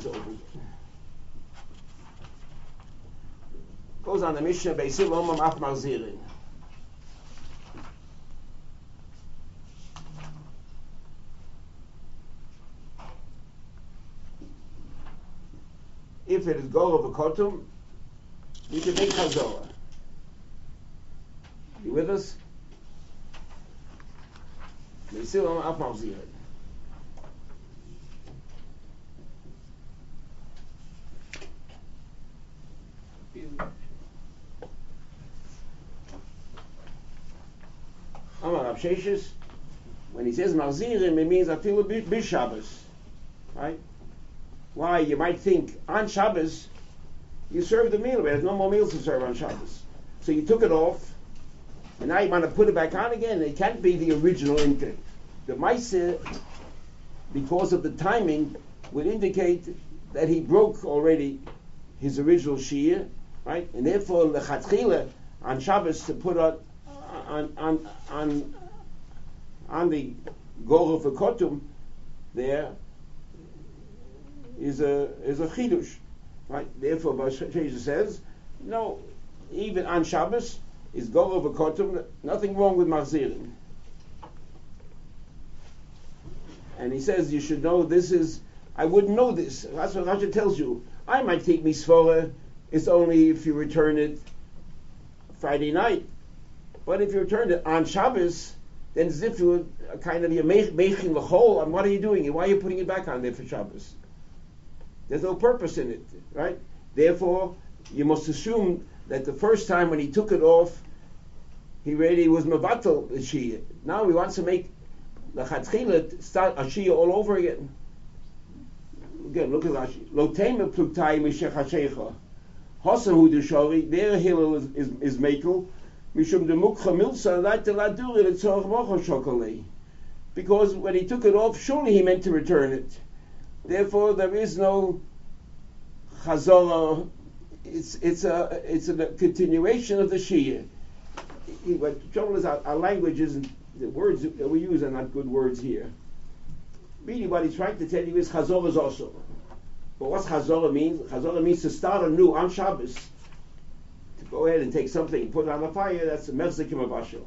it's over. Goes on the Mishnah, Beisil Omam Af Marzirin. If it is Gor of a Kotum, we can make Chazorah. You with us? Beisil Omam Af Marzirin. Amar Rav Sheshes, when he says Marzirim, it means Afilu B'Shabbos, right? Why? You might think on Shabbos you serve the meal, but there's no more meals to serve on Shabbos. So you took it off, and now you want to put it back on again. It can't be the original intake. The Maaseh, because of the timing, would indicate that he broke already his original Shiyah, right? And therefore, Lechatchila on Shabbos to put on the Gor of Kotum there is a chidush, right? Therefore, Bashesh says, no, even on Shabbos is Gor of Kotum, nothing wrong with Marzirim. And he says you should know this is. I wouldn't know this. That's what Rashi tells you. I might think Misvora is only if you return it Friday night. But if you return it on Shabbos, then it's as if you're making the whole. And what are you doing? Why are you putting it back on there for Shabbos? There's no purpose in it, right? Therefore, you must assume that the first time when he took it off, he really was mevatel the shiyah. Now he wants to make the chatchila start a shiyah all over again. Again, look at Rashi. Lo tema pluktai mishech hashecha. Hosan hu deshori. Their hillel is mekel. Mishum demukcha milsa lat laduri letzorach mocha shokolei. Because when he took it off, surely he meant to return it. Therefore, there is no chazorah. It's a continuation of the shiyah. What the trouble is, our language isn't. The words that we use are not good words here. Really, what he's trying to tell you is chazorah is also. But what's chazorah means? Chazorah means to start anew on Shabbos. To go ahead and take something and put it on the fire. That's a mechzikim avashel.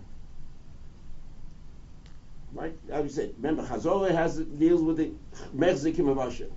Right? As we said, remember, chazorah deals with the mechzikim avashel.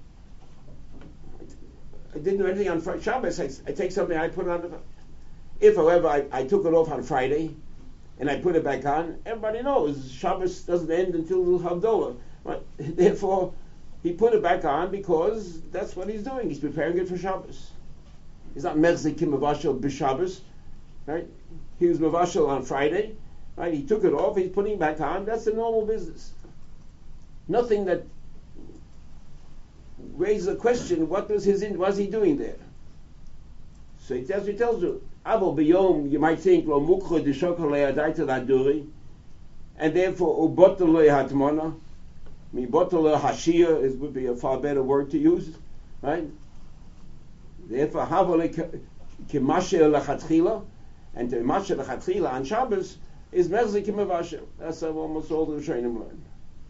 I didn't do anything on Shabbos. I take something, I put it on the fire. If, however, I took it off on Friday and I put it back on, everybody knows Shabbos doesn't end until Havdalah. Right? Therefore, he put it back on because that's what he's doing. He's preparing it for Shabbos. He's not mechzikim avashel b'Shabbos, right? He was mavashel on Friday, right? He took it off. He's putting it back on. That's the normal business. Nothing that raises a question. What was he doing there? So he tells you, Abel b'yom, you might think, lo mukha d'shokolei adaita laduri, and therefore ubotel lo hatmona. Mibotel hashia would be a far better word to use, right? Therefore, havole kemashe lachatchila, and to mashe lachatchila on Shabbos is mechzikim avashel. That's how almost all the Rishonim learn.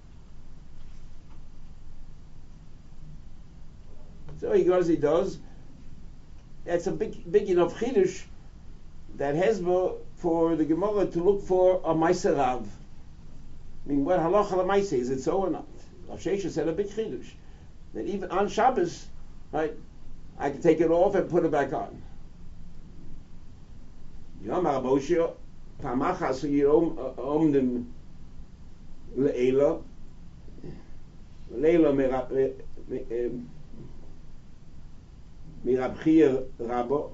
So he goes, he does. That's a big enough chidush that Hezbollah for the Gemara to look for a Meiser Rav. I mean, what halacha l'maaseh, is it so or not? Rav Sheshes said a big chidush that even on Shabbos, right, I can take it off and put it back on. Yom HaRaboshia, Pamachas Yom Le'ela Mirabchir Rabo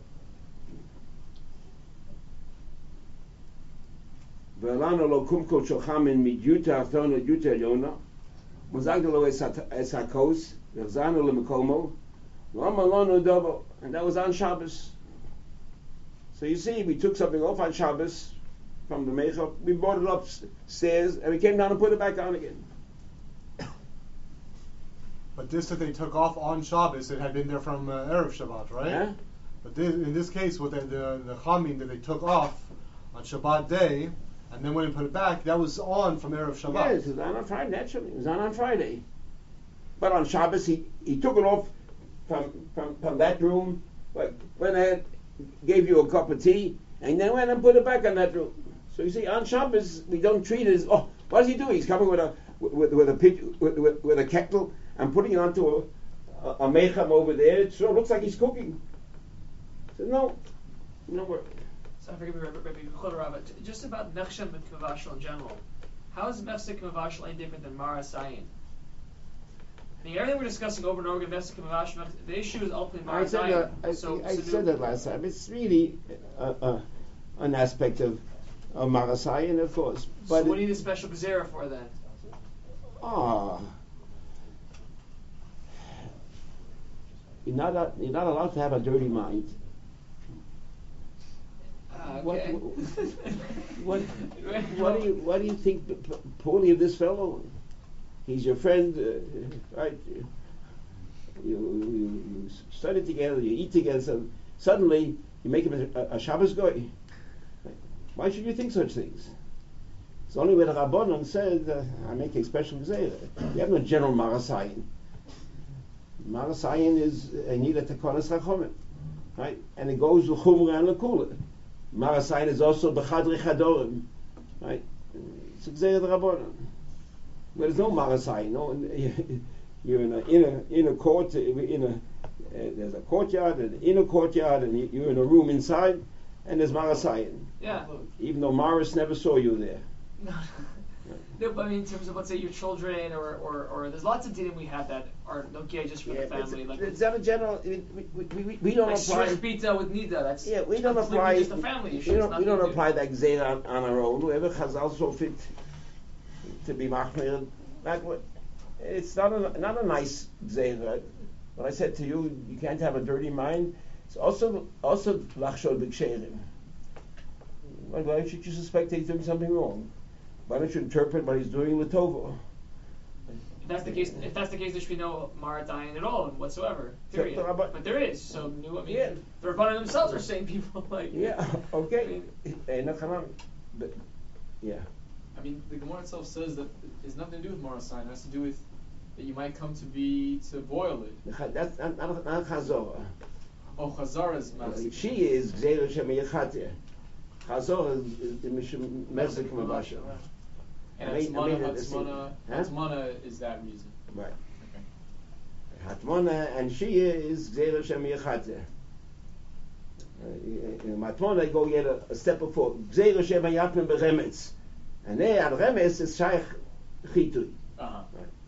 Velano lo kumko shochamin midyuta achtona dyuta yona muzagdelo es hakos verzano le mekomo lo double, and that was on Shabbos. So you see, we took something off on Shabbos from the Mecha, we brought it upstairs, and we came down and put it back on again. But this that they took off on Shabbos, it had been there from Erev Shabbat, right? Yeah. But in this case, with the chamin that they took off on Shabbat day, and then when they put it back, that was on from Erev Shabbat. Yes, it was on Friday, naturally. It was on Friday. But on Shabbos, he took it off from that room, like when I gave you a cup of tea, and then went and put it back on that room. So you see, on Shabbos we don't treat it as, oh, what is he doing? He's coming with a kettle and putting it onto a mecham over there. It sure looks like he's cooking. So no. So forgive me, Rabbi, just about Nechshem and Kavashal in general. How is Mefsek and Kavashal any different than Mara Sayin? I mean, everything we're discussing over and over again, Mefsek and Kavashal, the issue is ultimately Mara Sayin. I said that last time. It's really an aspect of Mara Sayin, of course. But so what do you need a special Gezerah for then? You're not allowed to have a dirty mind. Okay. What do you think poorly of this fellow? He's your friend, right? You study together, you eat together. So suddenly you make him a Shabbos goy. Why should you think such things? It's only where the Rabbanon said, I make a special gezerah. You have no general marasayin. Marasayin is a nida tekonas rachomim, right? And it goes with chumra and lekula. Marasayin is also b'chadri chadorim, right? It's gezerah the Rabbanon. But there's no marasayin. No, you're in an inner court. There's a courtyard, an inner courtyard, and you're in a room inside, and there's marasayin. Yeah. Even though Maris never saw you there. No, but I mean, in terms of, let's say, your children, or there's lots of dinim we have that are okay just for the family. It's not a general. We don't like apply. Like pizza with nida. That's we don't apply. Just a family issue. We don't apply that gzeira on our own. Whoever Chazal saw fit to be machmir, it's not a nice gzeira. When I said to you, you can't have a dirty mind. It's also lachshod b'ksherim. Why should you suspect he's doing something wrong? Why don't you interpret what he's doing with Tova? If that's the case, there should be no Maratayin at all whatsoever. Period. But there is. So the Rabbanan themselves are saying people like. Yeah. Okay. But yeah. I mean, the Gemara itself says that it has nothing to do with Marasayin. It has to do with that you might come to boil it. That's not Chazorah. Oh, Chazorah is Marasayin. She is Gzeira Shemiyachateh. Chazorah is the Mishum Mezek Mabasha. And Hatmana is that reason. Right. Okay. Hatmana and Shia is Gzeira Shemiyachateh. In Matmona, go get a step before. Gzeira Shemayapim Beremetz. And there, at Remetz is Shaykh Chitui. Right.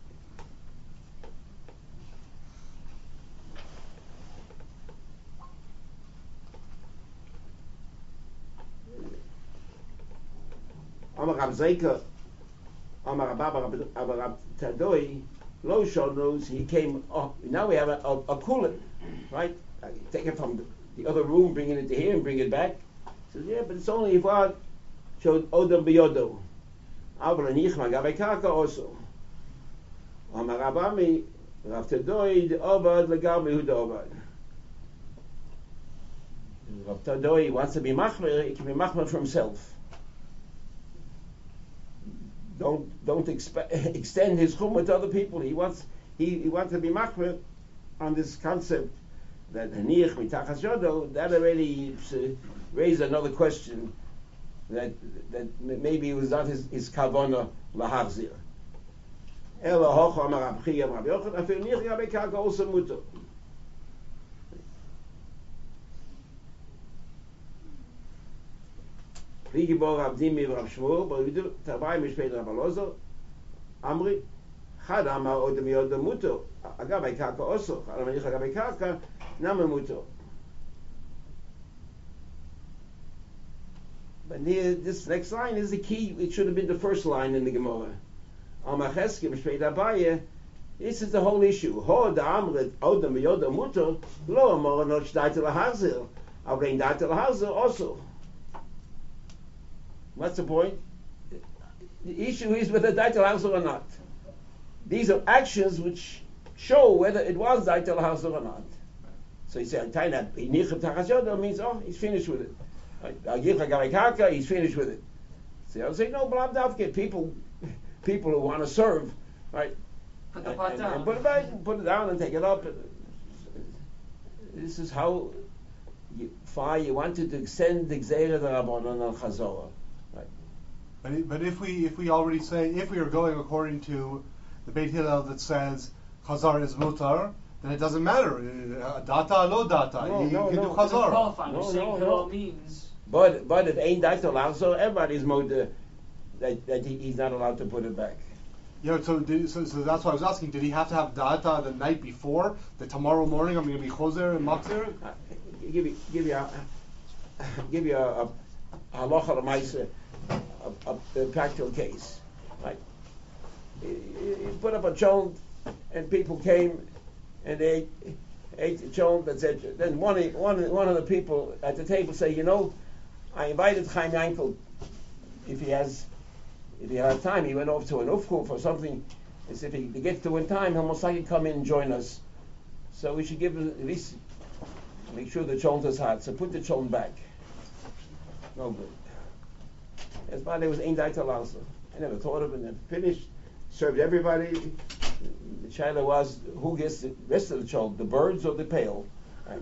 Amar Rab Zeika, Amar Rab Tadoi, Lo knows he came. Oh, now we have a cooler, right? Take it from the other room, bringing it to here, and bring it back. He says, yeah, but it's only if I showed Odom Biyodo. Avla Nichma Gabekaka also. Amar Rabami, Rab Tadoi, the Obad Legami Huda Obad. Rab Tadoi wants to be machmer. He can be machmer for himself. Don't extend his chumrah to other people. He wants to be machmer on this concept that haniach mitachas yodo. That already raised another question that maybe it was not his kavana lahachzir. Ela hoch amar Rab Chiya Rab Yochanan afil nich gabe karka also muto. Wie geboren Abdimi Rab Shmuel, but we do dabei mich später Rab Lozo, Amri, Chad Amar Odem Yodem Muto, Agabei Karka also, Chad Amar Yich Agabei Karka, Name Muto. But here, this next line is the key. It should have been the first line in the Gemara. Amar Cheskim Shpeit Abaye. This is the whole issue. Ho da Amrit Odem Yodem Muto, Lo Amar Not Shtayt Lahazil, aber in Dayt Lahazil also. What's the point? The issue is whether Daitel Hausel or not. These are actions which show whether it was Daitel Hausel or not. So you say, means, he's finished with it. He's finished with it. So I'll say, no, Blam Davke, people who want to serve, right? Put the pot down. Put it down and take it up. This is how far you wanted to extend the Gzeira the Rabbanon al Chazorah. But if we already say, if we are going according to the Beit Hillel that says Chazar is mutar, then it doesn't matter. Data, no data. You can do Chazar. Qualifying. You're saying Hillel means. But if ain't daito also, everybody's moda that he's not allowed to put it back. Yeah, so that's why I was asking. Did he have to have data the night before? That tomorrow morning I'm going to be choser and makzir? Give you a halacha l'maisa, a practical case, right? You put up a chol, and people came, and they ate the chol. That said, then one of the people at the table say, I invited Chaim Yankel. If he had time, he went off to an ufkuf or something. As if he gets to in time, he'll most likely come in and join us. So we should give at least make sure the cholent is hot. So put the cholent back. No good. That's why there was ein daito also. I never thought of it. And finished, served everybody. The shaila was who gets the rest of the cholent, the birds or the pail. Right?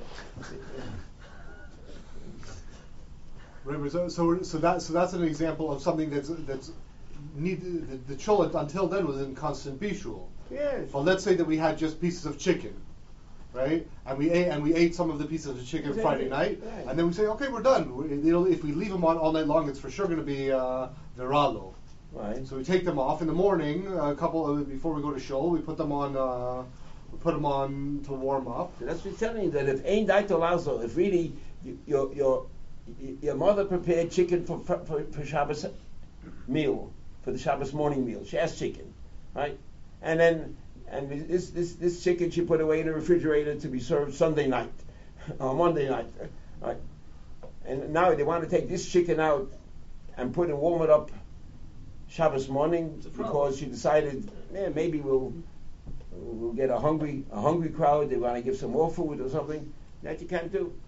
Right, so that's an example of something that's needed. The cholet until then was in constant bishul. Yes. But let's say that we had just pieces of chicken, right? And we ate some of the pieces of chicken Friday night, right. And then we say, okay, we're done. If we leave them on all night long, it's for sure going to be viralo. Right. So we take them off in the morning, before we go to shul. We put them on. We put them on to warm up. So that's what's telling you that if ein daito also, if really your mother prepared chicken for Shabbos meal, for the Shabbos morning meal. She has chicken, right? And this chicken she put away in the refrigerator to be served Sunday night or Monday night, right? And now they want to take this chicken out and warm it up Shabbos morning because she decided, maybe we'll get a hungry crowd. They want to give some more food or something. That you can't do.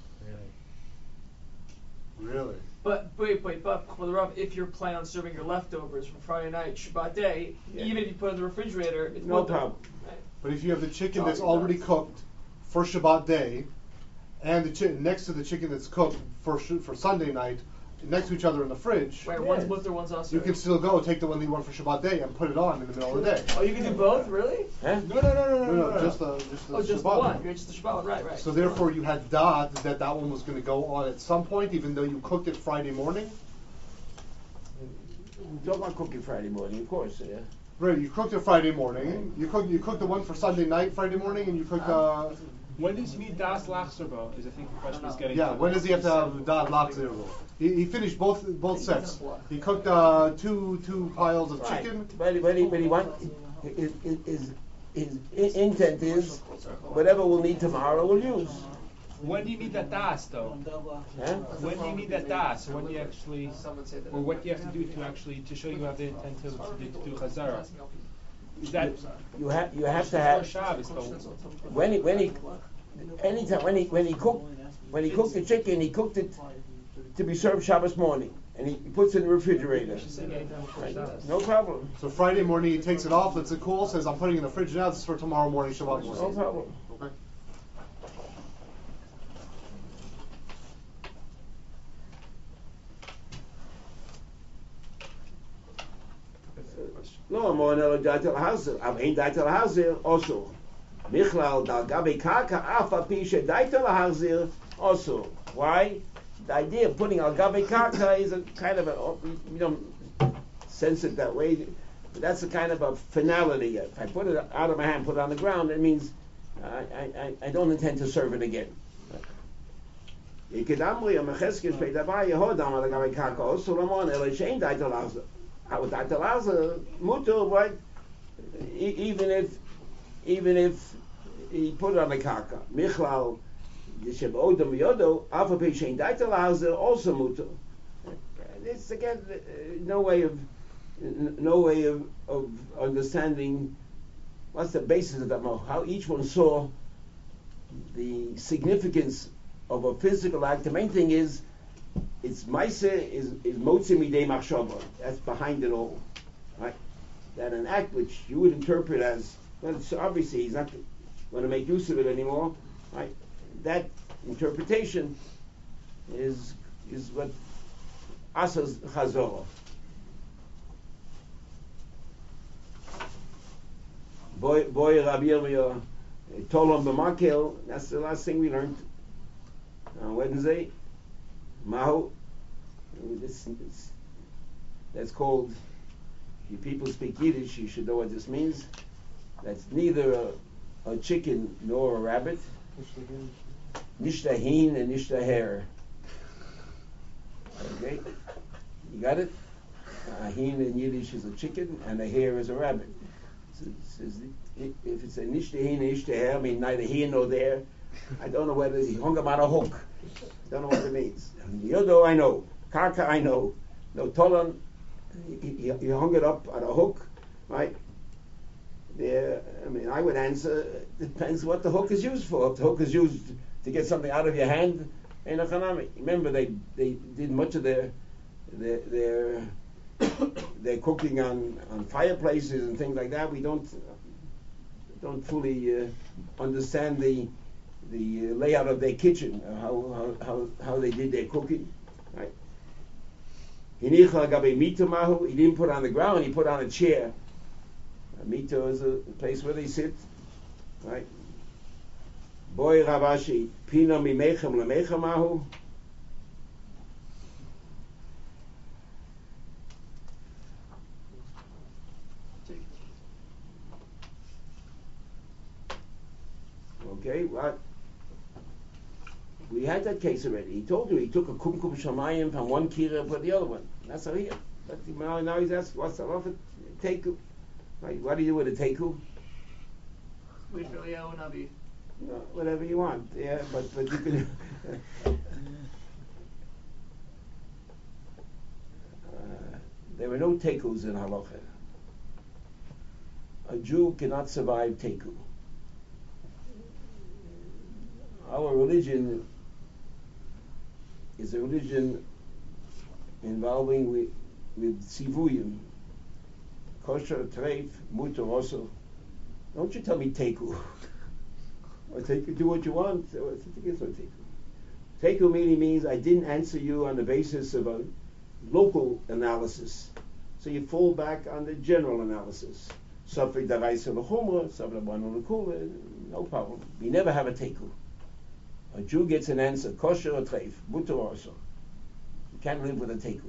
Really? But if you're planning on serving your leftovers from Friday night, Shabbat day, even if you put it in the refrigerator, it's No problem. Right? But if you have the chicken that's already cooked for Shabbat day, and the next to the chicken that's cooked for Sunday night, next to each other in the fridge, Right, one's mutter, one's also. you can still go take the one that you want for Shabbat day and put it on in the middle of the day. Oh, you can do both, really? Huh? No, just the Just Shabbat the one. one. You're just the Shabbat one, right. So therefore, you had that one was going to go on at some point, even though you cooked it Friday morning. We talk about cooking Friday morning, of course. Yeah. Right, you cooked it Friday morning. You cooked the one for Sunday night Friday morning, and you cooked. When does he need das lachzerbo? Is I think the question is getting. Yeah, when does he have to have dad lachzerbo? He finished both sets. He cooked two piles of chicken. But he want his intent is whatever we'll need tomorrow we'll use. When do you need that das though? Huh? When do you need that das? When do you actually, Someone say that. or what do you have to do to show you have the intent to do chazara? Is that You have to have Shabbos though? when he cooked the chicken, he cooked it to be served Shabbos morning, and he puts it in the refrigerator. Right? No problem. So Friday morning he takes it off, lets it cool, says I'm putting it in the fridge now. This is for tomorrow morning Shabbat morning. No problem. Okay. No more no datel hazel. Ain't datel hazel also. Michlal dal gabe kaka afa pisha datel hazel also. Why? The idea of putting al gabe kaka is a kind of we don't sense it that way. But that's a kind of a finality. If I put it out of my hand, put it on the ground, it means I don't intend to serve it again. Even if he put it on the karka, Michlal Yishem Odom Yodo, Alpha Peshain Daital also muto. It's again no way of understanding what's the basis of that. How each one saw the significance of a physical act. The main thing is it's Maise is Motzi Midei Machshava. That's behind it all, right? That an act which you would interpret as, well, it's obviously he's not going to make use of it anymore. Right? That interpretation is what Asa's Chazorah. Boy Rabbi Yirmiyah Tolom b'Makel. That's the last thing we learned on Wednesday. Mahu. That's called. If people speak Yiddish, you should know what this means. That's neither a chicken nor a rabbit. Nishtahin and nishtaher. Okay, you got it. A hin in Yiddish is a chicken, and a hare is a rabbit. So it says, if it's a nishtahin and nishtaher, I mean neither here nor there. I don't know whether he hung him on a hook. Don't know what it means. Yodo I know. Karka I know. No Tolan. He hung it up on a hook, right? There. I mean, I would answer. It depends what the hook is used for. If the hook is used to get something out of your hand, ain't a chanami. Remember, they did much of their cooking on fireplaces and things like that. We don't fully understand the layout of their kitchen, how they did their cooking, right? He didn't put on the ground, he put on a chair. A mito is a place where they sit, right? Boy Ravashi, Pino mimechem lemechamahu. Okay, what? We had that case already. He told you he took a kumkum shamayim from one kira for the other one. That's how he. But now he's asked, what's the offer? Teku. Right? What do you do with a teku? Wait for Eliyahu Navi. No, whatever you want. Yeah, but you can. There were no tekus in halacha. A Jew cannot survive teku. Our religion is a religion involving with sivuyim, kosher, treif, mutar also. Don't you tell me teku. Or teku, do what you want. Teku meaning means I didn't answer you on the basis of a local analysis. So you fall back on the general analysis. Sufik daraisa l'chumra, sufik l'banu l'kula, no problem. We never have a teku. A Jew gets an answer, kosher or treif, mutar also. You can't live with a teku.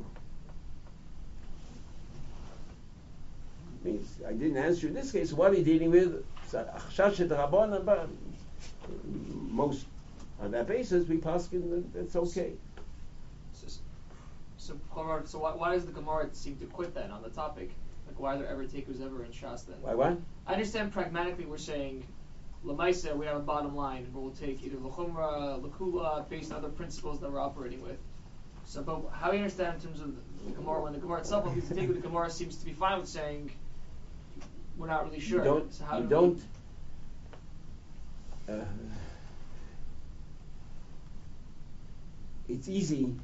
Means I didn't answer you. In this case, what are you dealing with? Most on that basis, we paskin that's okay. So why does the Gemara seem to quit then on the topic? Like, why are there ever tekus ever in Shas then? Why what? I understand pragmatically we're saying Lamaisa, we have a bottom line where we'll take either L'chumra, L'kula, based on other principles that we're operating with. So, but how do you understand in terms of the Gemara, when the Gemara itself, when people take the Gemara seems to be fine with saying, we're not really sure. It's easy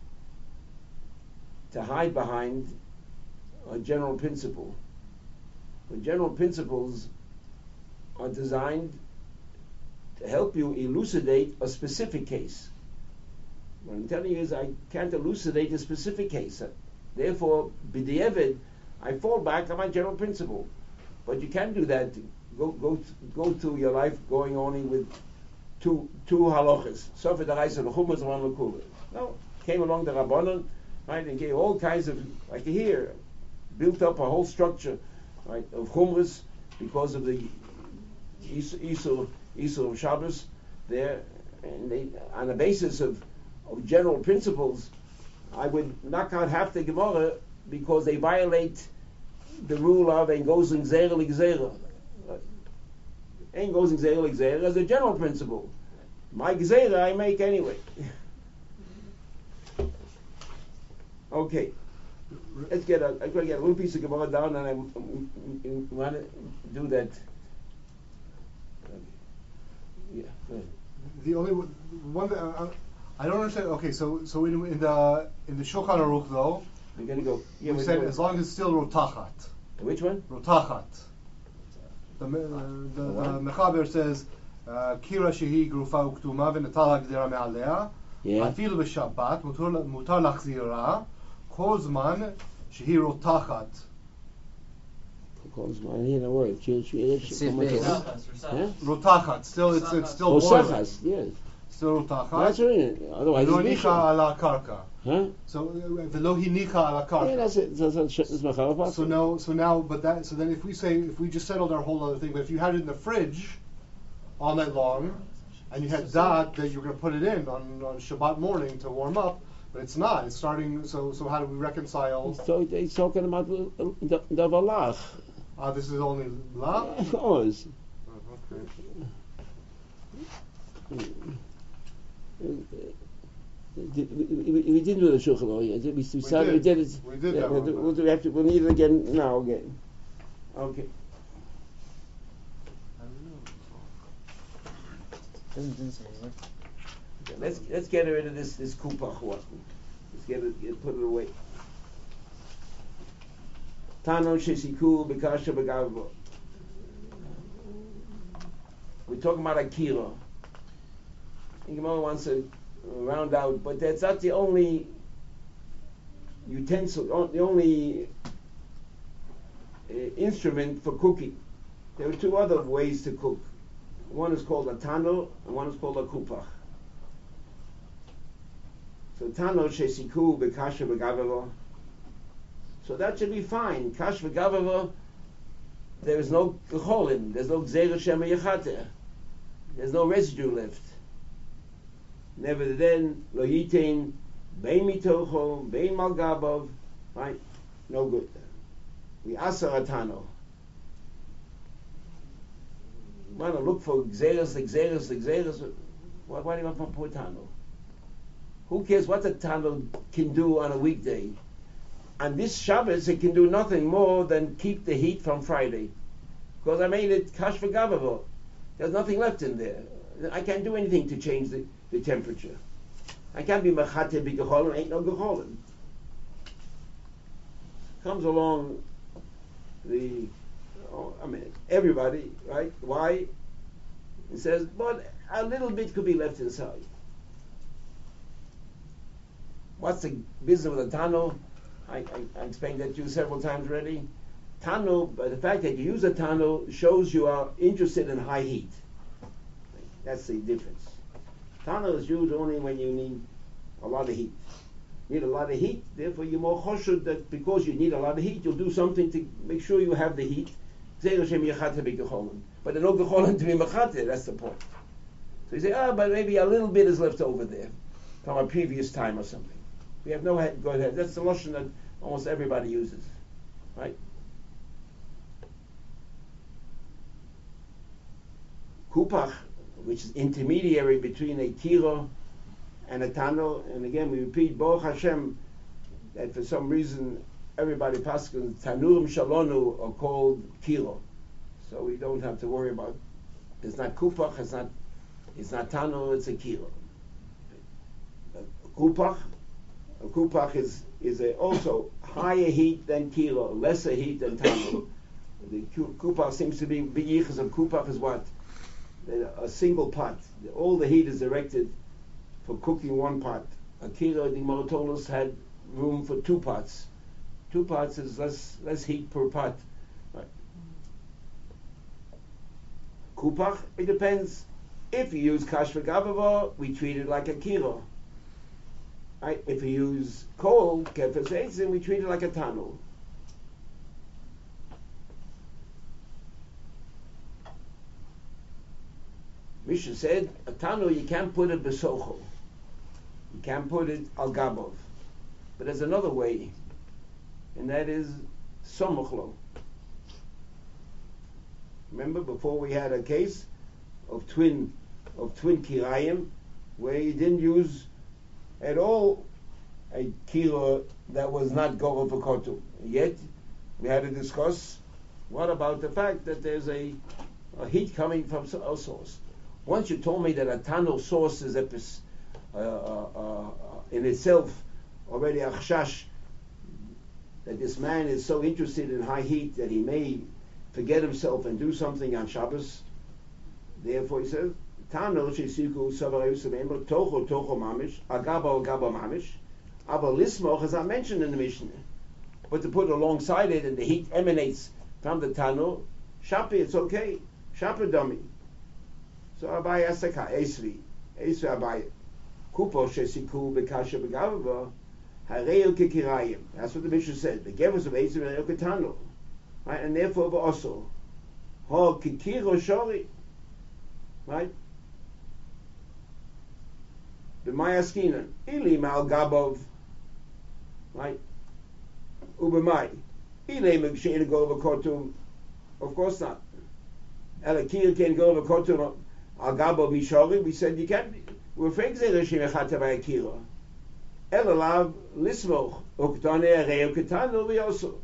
to hide behind a general principle. But general principles are designed to help you elucidate a specific case. What I'm telling you is I can't elucidate a specific case. Therefore, b'di'evid, I fall back on my general principle. But you can't do that. Go through your life going only with two halachas. Sofer daraisa l'chumas one l'kula. No, came along the Rabbanon, right, and gave all kinds of, like here, built up a whole structure, right, of chumras because of the Isur of Shabbos there, and they, on the basis of general principles, I would knock out half the Gemara because they violate the rule of ein gozing zera l'gzera. Ein gozing zera l'gzera is a general principle. My gzera I make anyway. Okay, I'm going to get a little piece of Gemara down, and I want to do that. Yeah, go ahead. The only one that I don't understand. Okay, so in the Shulchan Aruch though, we're going to go. Yeah, we said as long as it's still rotachat. Which one? Rotachat. The Mechaber says קירה שהיא גרופה וכתומה ונטל הגדרה מעליה, Yeah. אפילו בשבת מותר להחזירה כל זמן שהיא רותחת. Calls my in a word. רותחת, still it's still boiling. Rosachas, yes. still רותחת. That's right. Otherwise ולא it's הניחה Misha. על הקרקע. Huh? So ולא הניחה על Yeah, הקרקע. that's it. That's Machal So now, so then if we just settled our whole other thing, but if you had it in the fridge all night long, and you had that you were going to put it in on Shabbat morning to warm up, but it's not. It's starting. So how do we reconcile? So he's talking about the Valach. This is only la. Of course. Okay. We didn't do the Shulchan Aruch. We started. We did it. We did that one. We'll need it again now. Again. Okay. Let's get rid of this kupach one. Let's put it away. Tano shesiku bekasha begavro. We're talking about akira. Gemara wants to round out, but that's not the only utensil, the only instrument for cooking. There are two other ways to cook. One is called a tano, and one is called a kupach. So tano shesiku bekasha begavro. So that should be fine. Kash v'gavava, there is no gecholim, there's no gzeira shema yechater, there's no residue left. Never then, lo yitain, bein mitocho, bein malgabov, right? No good. We asar atano. Want to look for gzeiras. Why do you want to put tano? Who cares what the tano can do on a weekday? On this Shabbos, it can do nothing more than keep the heat from Friday. Because I made it kash v'gavavo. There's nothing left in there. I can't do anything to change the temperature. I can't be mechate b'gecholim, ain't no gecholim. Comes along everybody, right? Why? It says, but a little bit could be left inside. What's the business with a tano? I explained that to you several times already. Tano, by the fact that you use a tano, shows you are interested in high heat. That's the difference. Tano is used only when you need a lot of heat. You need a lot of heat, therefore you're more choshud that because you need a lot of heat, you'll do something to make sure you have the heat. But there's no gecholim to be mechate, that's the point. So you say, but maybe a little bit is left over there from a previous time or something. We have no head, go ahead. That's the lotion that almost everybody uses, right? Kupach, which is intermediary between a kiro and a tano, and again we repeat, Baruch Hashem, that for some reason everybody paskins tanurim shalonu are called kiro, so we don't have to worry about. It's not kupach, it's not tano, it's a kiro. A kupach is also higher heat than kilo, lesser heat than tano. The kupach seems to be yichus of kupach is what? A single pot. All the heat is directed for cooking one pot. A kilo, the Gemara told us, had room for 2 pots. 2 pots is less heat per pot. Right. Kupach, it depends. If you use kash v'gavava, we treat it like a kilo. Right? If we use coal, kefes eitzim, we treat it like a tano. Mishnah said, a tano you can't put it besocho. You can't put it al gabov. But there's another way, and that is somochlo. Remember before we had a case of twin kirayim, where you didn't use at all a kilo that was not gogol v'kotu. Yet we had to discuss what about the fact that there's a heat coming from a source. Once you told me that a tano source is in itself already a chashash, that this man is so interested in high heat that he may forget himself and do something on Shabbos, Therefore he says, Tano shesiku savarei usamemro tocho mamish, agabo mamish, aber lismoch, as I mentioned in the Mishnah. But to put alongside it, and the heat emanates from the Tano, shapi, it's okay. Shapa dummy. So Abaye asaka, Esri Abaye. Kupo shesiku bekasha begavava, hareu kekirayim. That's what the Mishnah said. The gevers of Esri and Ketano. Right? And therefore also, ha kikiro shori. Right? B'may askinan, ili mal gabov. Right? Ubemai. Ile megshein go over kotum. Of course not. Elakir can go over kotum al gabov mishori. We said you can't. We're afraid they reshim echata by akira. Elalav lismoch uktane areu ketanu we also.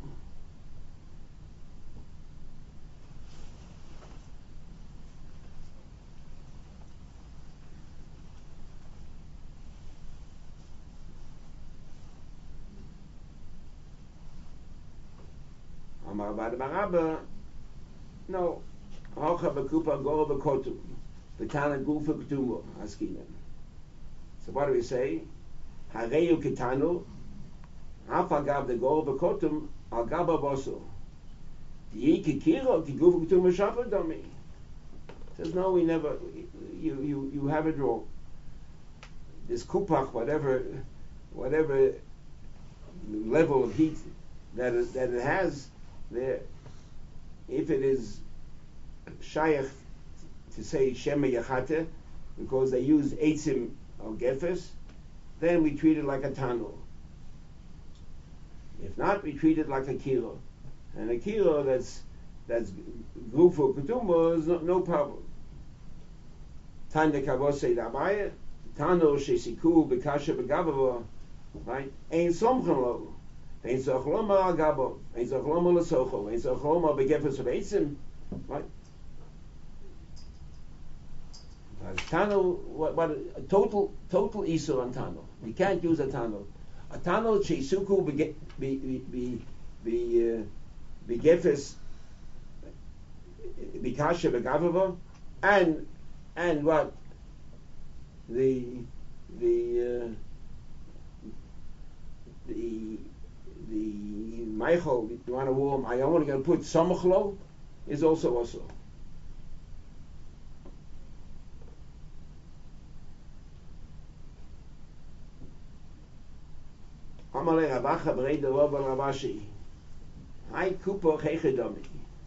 No. Hocha bekupa goro bekotum. Betana gufa ketumo askinen. So what do we say? Hareu ketanu. Afagav the goro bekotum al gaba boso. Di kikiro ki gufa ketumo shafa domi. Says no, we never. You have it wrong. This kupach, whatever level of heat that it has there, if it is shayach to say shema yachate because they use eitzim or gefes, then we treat it like a tano. If not, we treat it like a kilo, and a kilo that's grufu ketumo is no problem. Tanya kavosei dabaye tano shesiku bekasha begavava, right? Ein somchem lo. Ein zochloma al gabo, ein zochloma lesocho, ein zochloma begefes of eitzim, right? Tano, what a total isur on tano. You can't use a tano. A tano sheisuku begefes bikasha begavava, and what the Michael, you want to warm, I only going to put samachlo, is also. Amalei Ravacha Brei de Rov Ravashi. Hai kupo chechedomi.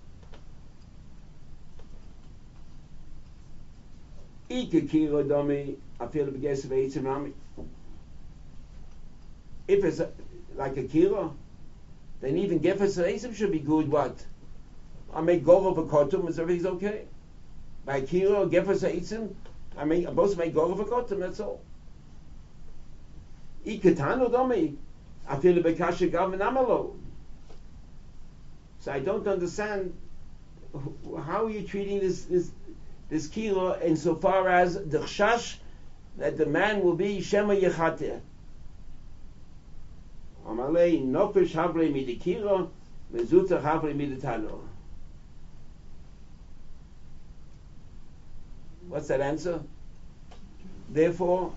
Ike kiro domi afil beges veitzim rami. If it's like a kilo, then even gefes veitzim should be good. What? I make goro v'kotum, is everything's okay. By kilo gefes veitzim, I both make goro v'kotum. That's all. Iketano domi afil bekashe gav v'namalo. So I don't understand how are you treating this kilo insofar as the chash that the man will be shema yechateh. Amalei nofish havle midikiro, mezuta havle miditano. What's that answer? Therefore,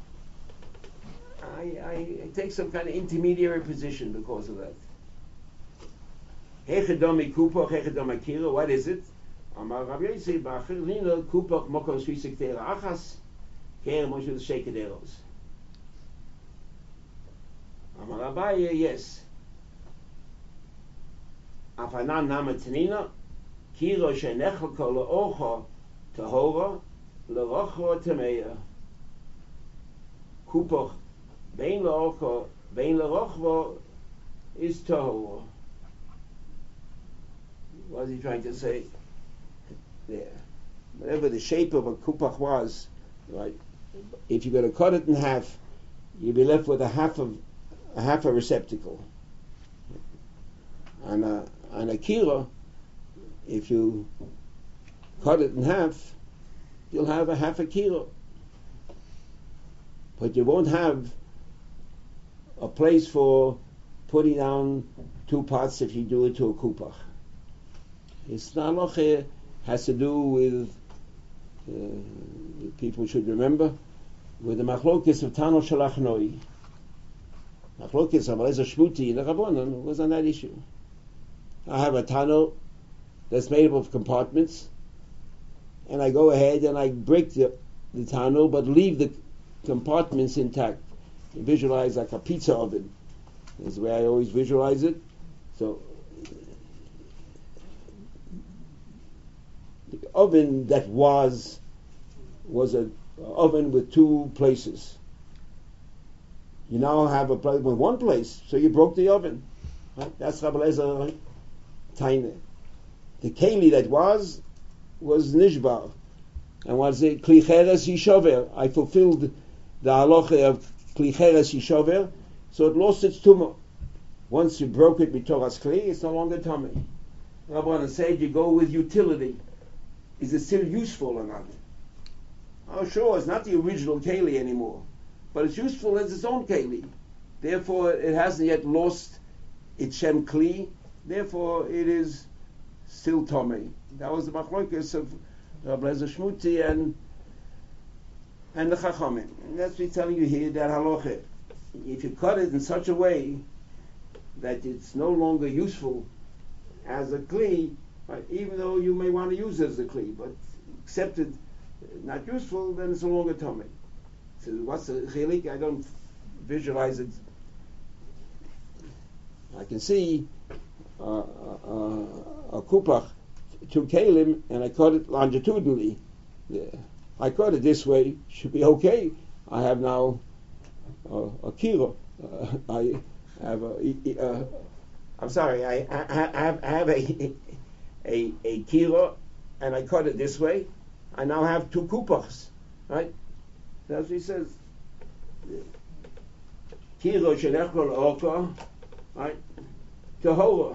I take some kind of intermediary position because of that. Hechedomi kupo, hechedomi kiro. What is it? Amar Rav Yosef ba'achir lino kupo mokos fisik teira achas keir moshe shekederos. Amar Abaye, yes. Afanan nama tenina kiro shenechel kol ocho tahora lerocho temeya. Kupo bein leocho bein lerocho is tahora. What is he trying to say there? Whatever the shape of a kupach was, right? If you're going to cut it in half, you'll be left with a half a receptacle. On a kilo, if you cut it in half, you'll have a half a kilo. But you won't have a place for putting down 2 pots if you do it to a kupach. His naloche has to do with people should remember, with the machlokes of Tano Shalachnoi. Machlokes of Eliezer Shmuti in the Rabbanon was on that issue. I have a Tano that's made up of compartments, and I go ahead and I break the Tano, but leave the compartments intact. You visualize like a pizza oven. That's the way I always visualize it. So the oven that was an oven with two places. You now have a place with one place, so you broke the oven. Right? That's Rabbi Eliezer, right? Taine. The keli that was nishbar, and was it kli cheres yishover. I fulfilled the halacha of kli cheres yishover, so it lost its tumah. Once you broke it b'toras kli, it's no longer tummy. Rabbanan said you go with utility. Is it still useful or not? Oh, sure, it's not the original keli anymore, but it's useful as its own keli. Therefore, it hasn't yet lost its shem kli. Therefore, it is still tummy. That was the machlokes of Rabbi Eliezer Shmuti and the Chachamim. And that's what he's telling you here, that halacha. If you cut it in such a way that it's no longer useful as a kli, right, even though you may want to use it as a kli, but accepted not useful, then it's no longer tummy. So what's the chilik? I don't visualize it. I can see a kupach, two kalim, and I cut it longitudinally. Yeah. I cut it this way, should be okay. I have now a kilo. I have I'm sorry. I have a kilo, and I cut it this way. I now have two kupachs, right? That's what he says. Kilo shenechol orka, right? Tahora.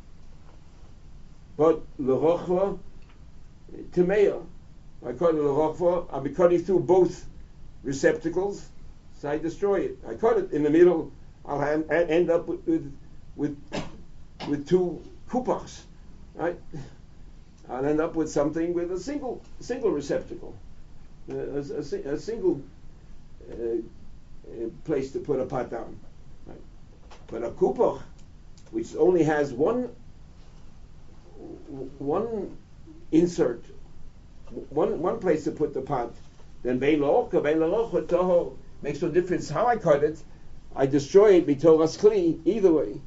But l'rochva, tameya. I cut it l'rochva. I'll be cutting through both receptacles, so I destroy it. I cut it in the middle. I'll end up with two kupachs, right? I'll end up with something with a single receptacle, a single place to put a pot down. Right? But a kupach, which only has one insert, one place to put the pot, then bein la'ocha toho makes no difference how I cut it. I destroy it b'toras kli either way.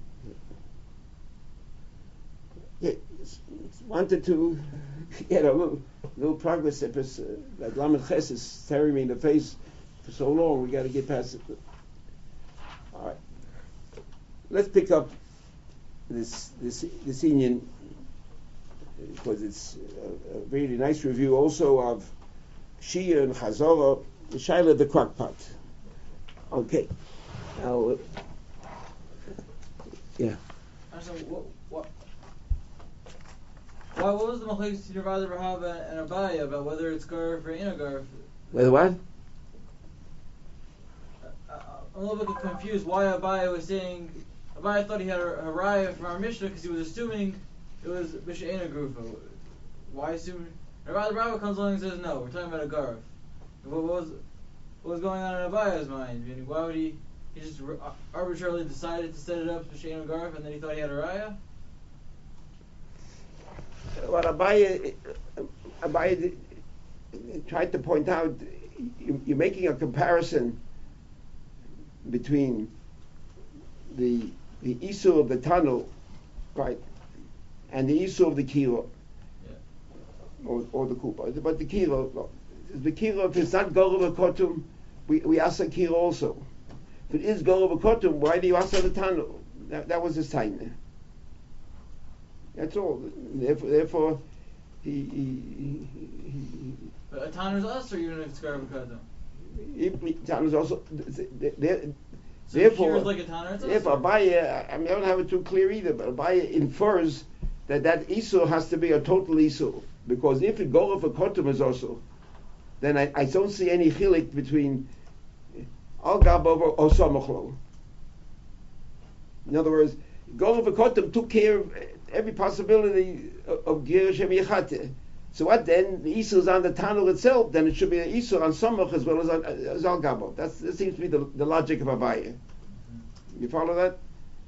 Yeah, wanted to get a little progress. Like Lamed Ches is staring me in the face for so long. We got to get past it. All right, let's pick up this Indian, because it's a really nice review also of Shia and Chazorah, the Shaila the Crockpot. Okay, now yeah. So what was the machlokes between Rav Rahava and Abaye about whether it's garf or ain't a garf? Whether what? I'm a little bit confused why Abaye was saying. Abaye thought he had a raya from our Mishnah because he was assuming it was Mishnah ain't a grufa. Why assume? Rav Rahava comes along and says no, we're talking about a garf. What was going on in Abaye's mind? I mean, why would he just arbitrarily decided to set it up as Mishnah ain't a garf and then he thought he had a raya? What Abaye tried to point out, you're making a comparison between the issue of the tunnel, right, and the issue of the kilo, or the kupa. But the kilo, if it's not gorov kotum, we ask a kilo also. If it is gorov kotum, why do you ask the tunnel? That was his time. That's all. Therefore, he but a tanner is us, or even if it's garv kadam? Tanner is also. So therefore, like a tanner, therefore, Abaye, I don't have it too clear either, but Abaye infers that Isur has to be a total Isur, because if it goes for kotum is also, then I don't see any chilik between al gabov or samachlo. In other words, Gorov Kotum took care of every possibility of Ger Shem Yechate. So what then? The Isur is on the Tanur itself, then it should be an Isur on Samach as well as Al Gabo. That seems to be the logic of Abaye. You follow that?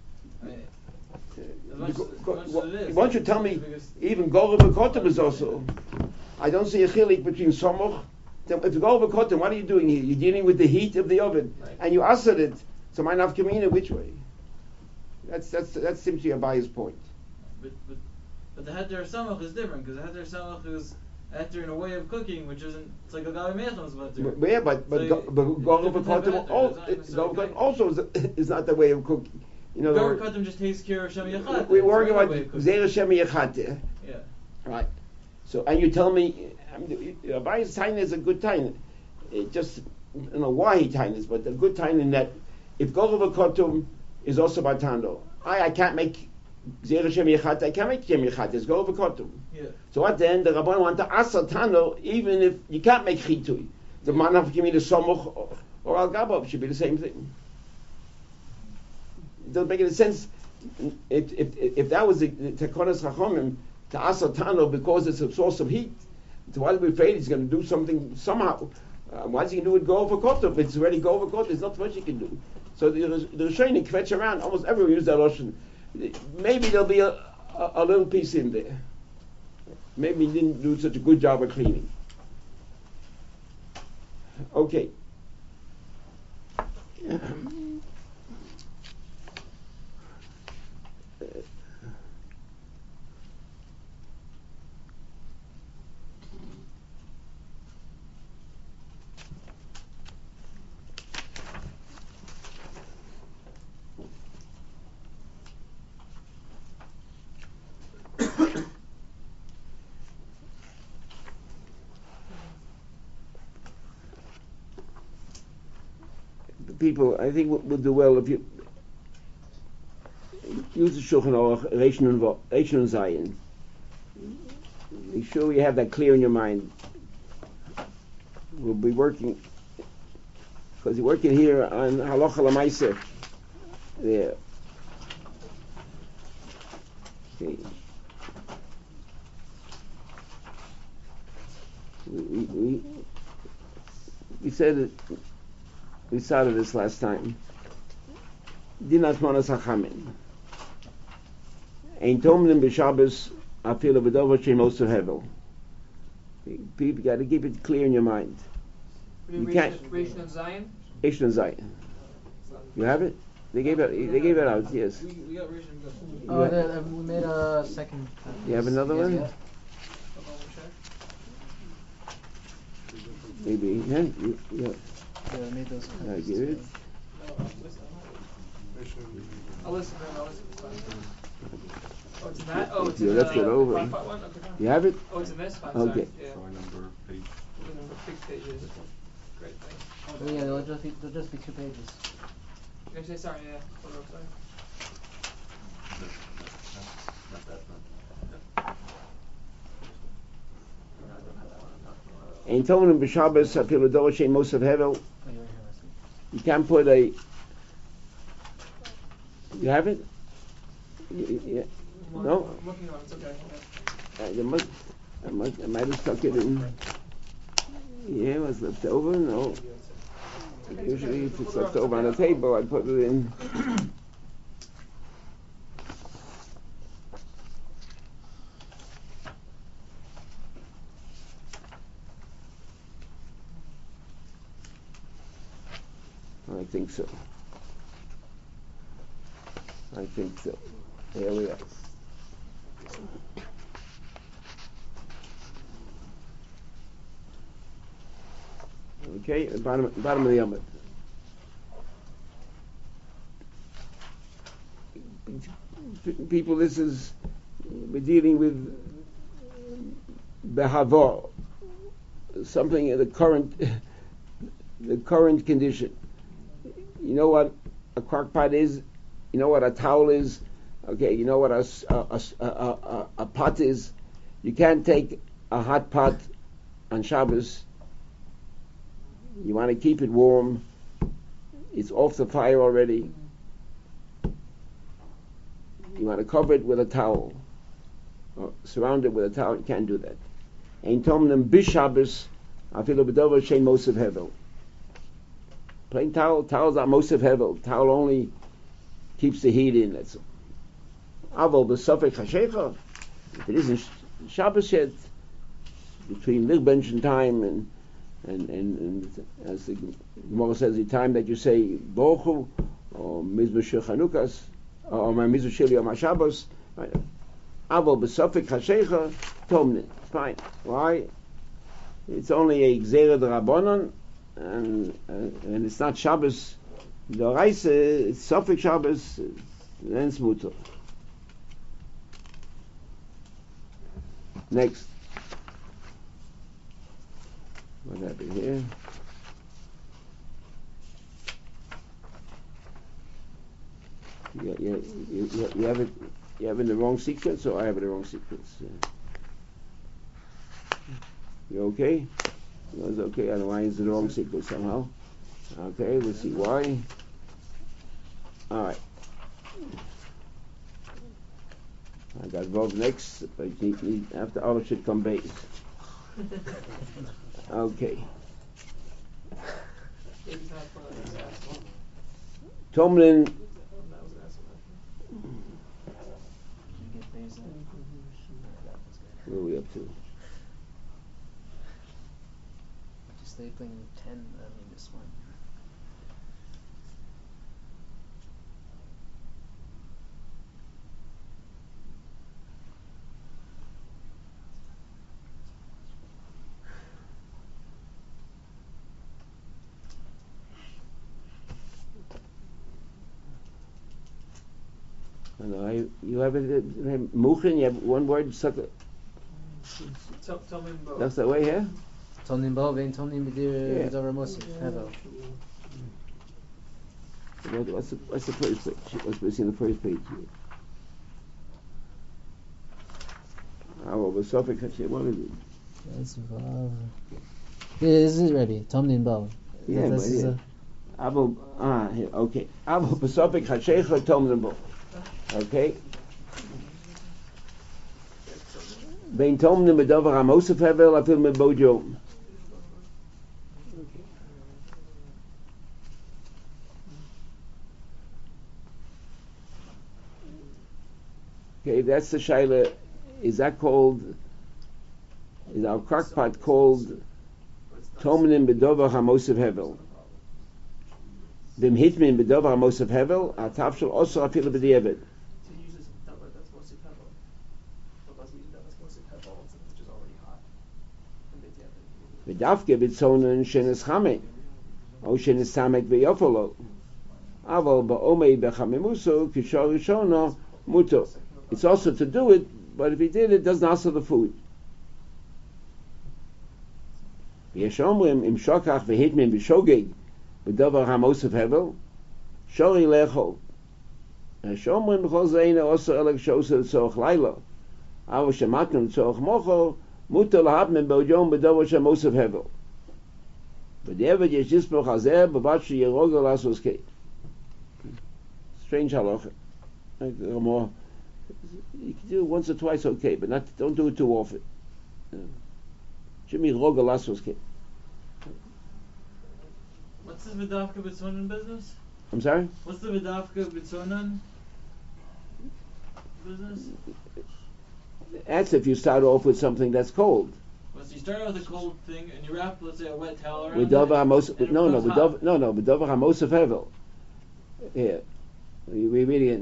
Once you tell me, even Gorah B'Kotam is also, I don't see a chilik between Samach. If you go over Kotam, what are you doing here? You're dealing with the heat of the oven, and you answered it. So my nafkamina, which way? That seems to be Abaye's point. But the heter samach is different, because the heter samach is heter in a way of cooking, which isn't. It's like a gavi mechamos heter. Yeah, but Gorah B'Kotam also is not the way of cooking. You know, Gorah B'Kotam just takes care of Shem Yachat. We're working about Zera Shem Yachat. Yeah. Right. So, and you tell me, Abaye's time is a good time. It just, I don't know why he time is, but a good time in that if Gorah B'Kotam is also Batando, I can't make Zera Shem Yechat, I can't make Shem Yechat, it's Gorah B'Kotam. Yeah. So at the end, the Rabban want to Asa Tano, even if you can't make Chitui. The man of Kimi the Somuch or Al Gabab should be the same thing. It doesn't make any sense if that was the Tekonas Chachomim to Asa Tano because it's a source of heat. So why are we afraid he's going to do something somehow? Why is he going to do it go over Kotel? If it's already go over Kotel, there's not much he can do. So the Rishonim kvetch around, almost everyone uses that Lashon. Maybe there'll be a little piece in there. Maybe he didn't do such a good job of cleaning. Okay. People, I think we'll do well if you use the Shulchan Aruch, Reish and Zayin. Make sure you have that clear in your mind. We'll be working, because you're working here on Halacha L'Maaseh there. Okay. We said it. We started this last time. Dinat Monas Hachamin. Ein Tomlim b'Shabbos afilu v'dover she'mosu hevel. People got to keep it clear in your mind. You can't. Reish and Zion. Reish and Zion. You have it? They gave it. They gave it out. Yes. We got Reish and Oh, we made a second. You have another one? Yeah. Maybe. Yeah. Yeah, we made those. I give it. I'll listen. Oh, it's in that? Oh, it's You in left the it over. one? Okay. You have it? Oh, it's in this? Fine, Okay. sorry. Yeah. Number page. Number 6 pages. Great, thanks. Oh, yeah, there'll just be 2 pages. You say sorry, yeah. Hold on, sorry. Ein Tomlim b'Shabbos afilu v'dover she'mosu hevel. Oh, you're here, I see. You can't put a. You have it? Yeah. No? I'm looking on it, it's okay. Yeah. I might have stuck it in. Yeah, it was left over. No. Usually, if it's left over on the table, I put it in. I think so. There we are. Okay, bottom of the Amud. People, we're dealing with behavo, something in the current condition. You know what a crock pot is? You know what a towel is? Okay, you know what a pot is? You can't take a hot pot on Shabbos. You want to keep it warm. It's off the fire already. You want to cover it with a towel, or surround it with a towel. You can't do that. Ein Tomnen Bishabes, Afilu B'Dover Shein Mosef Hevel. Plain towel, towels are Mosef Hevel. Towel only keeps the heat in, that's all. Aval B'Sofek HaShecha, if it isn't Shabbos yet, between Lichbenchen time and as the Gemara says, the time that you say Bochu, or Mizvah Shel Chanukas, or Mizvah Shel Yom HaShabbos, Aval B'Sofek HaShecha, Tomnin. Fine. Why? It's only a Gzera D'Rabbanan, and it's not Shabbos D'Oraisa, it's Sofek Shabbos, then it's Mutter. Next. What happened here? You have it. You have it in the wrong sequence, or I have it in the wrong sequence. You okay? No, it's okay. Otherwise, it's in the wrong sequence somehow. Okay, let's see why. All right. I got Vav next, but after Aleph should come base. Okay. Tomlin. Where are we up to? Just labeling 10, I mean this one. You have it, Muchin, you have one word, sucker. That's the way here? Tomnin Bo, Vein Tomnin B'dir B'Dover Mosef Hevel. What's the first page? What's missing on the first page here? Oh, well, Suffolk, what is it? That's Vav. Yeah, this is ready. Tomnin Bo. Yeah, but here. Here, okay. Avo B'Sofek HaShecha Tomnin Bo. Okay. Vein Tomnin B'Dover HaMosef Hevel Afil Mebo Jom. Okay, that's the shaila. Is that called? Is our crackpot called Tomnin B'Dover HaMosef Hevel? V'im hitmin B'Dover HaMosef Hevel. Atavshel also Afil B'Diavad. V'dafke b'tzonen shenes chame, o shenes samek v'yofolo. Aval ba'omei b'chamemuso kishor rishono muto. It's also to do it, but if he did it, doesn't also the food. V'yesh omrim im shokach v'hitmin b'shogeg b'dover hamosef hevel shori lechol. V'yesh omrim b'chol zeina also elek shosel tzorch laila. Aval shematnu tzorch mocho muto lahabmen b'odyon b'dover shamosef hevel. V'devad yesh dispoch hazer b'vat sheyerogel asos keit. Strange halacha. More. You can do it once or twice, okay, but don't do it too often. Jimmy Rogalasos came. What's the Vidavka B'tzonan business? I'm sorry? What's the Vidavka B'tzonan business? That's if you start off with something that's cold. Well, so you start out with a cold thing and you wrap, let's say, a wet towel around With it. Hamosef Hevel. Here. We're reading it.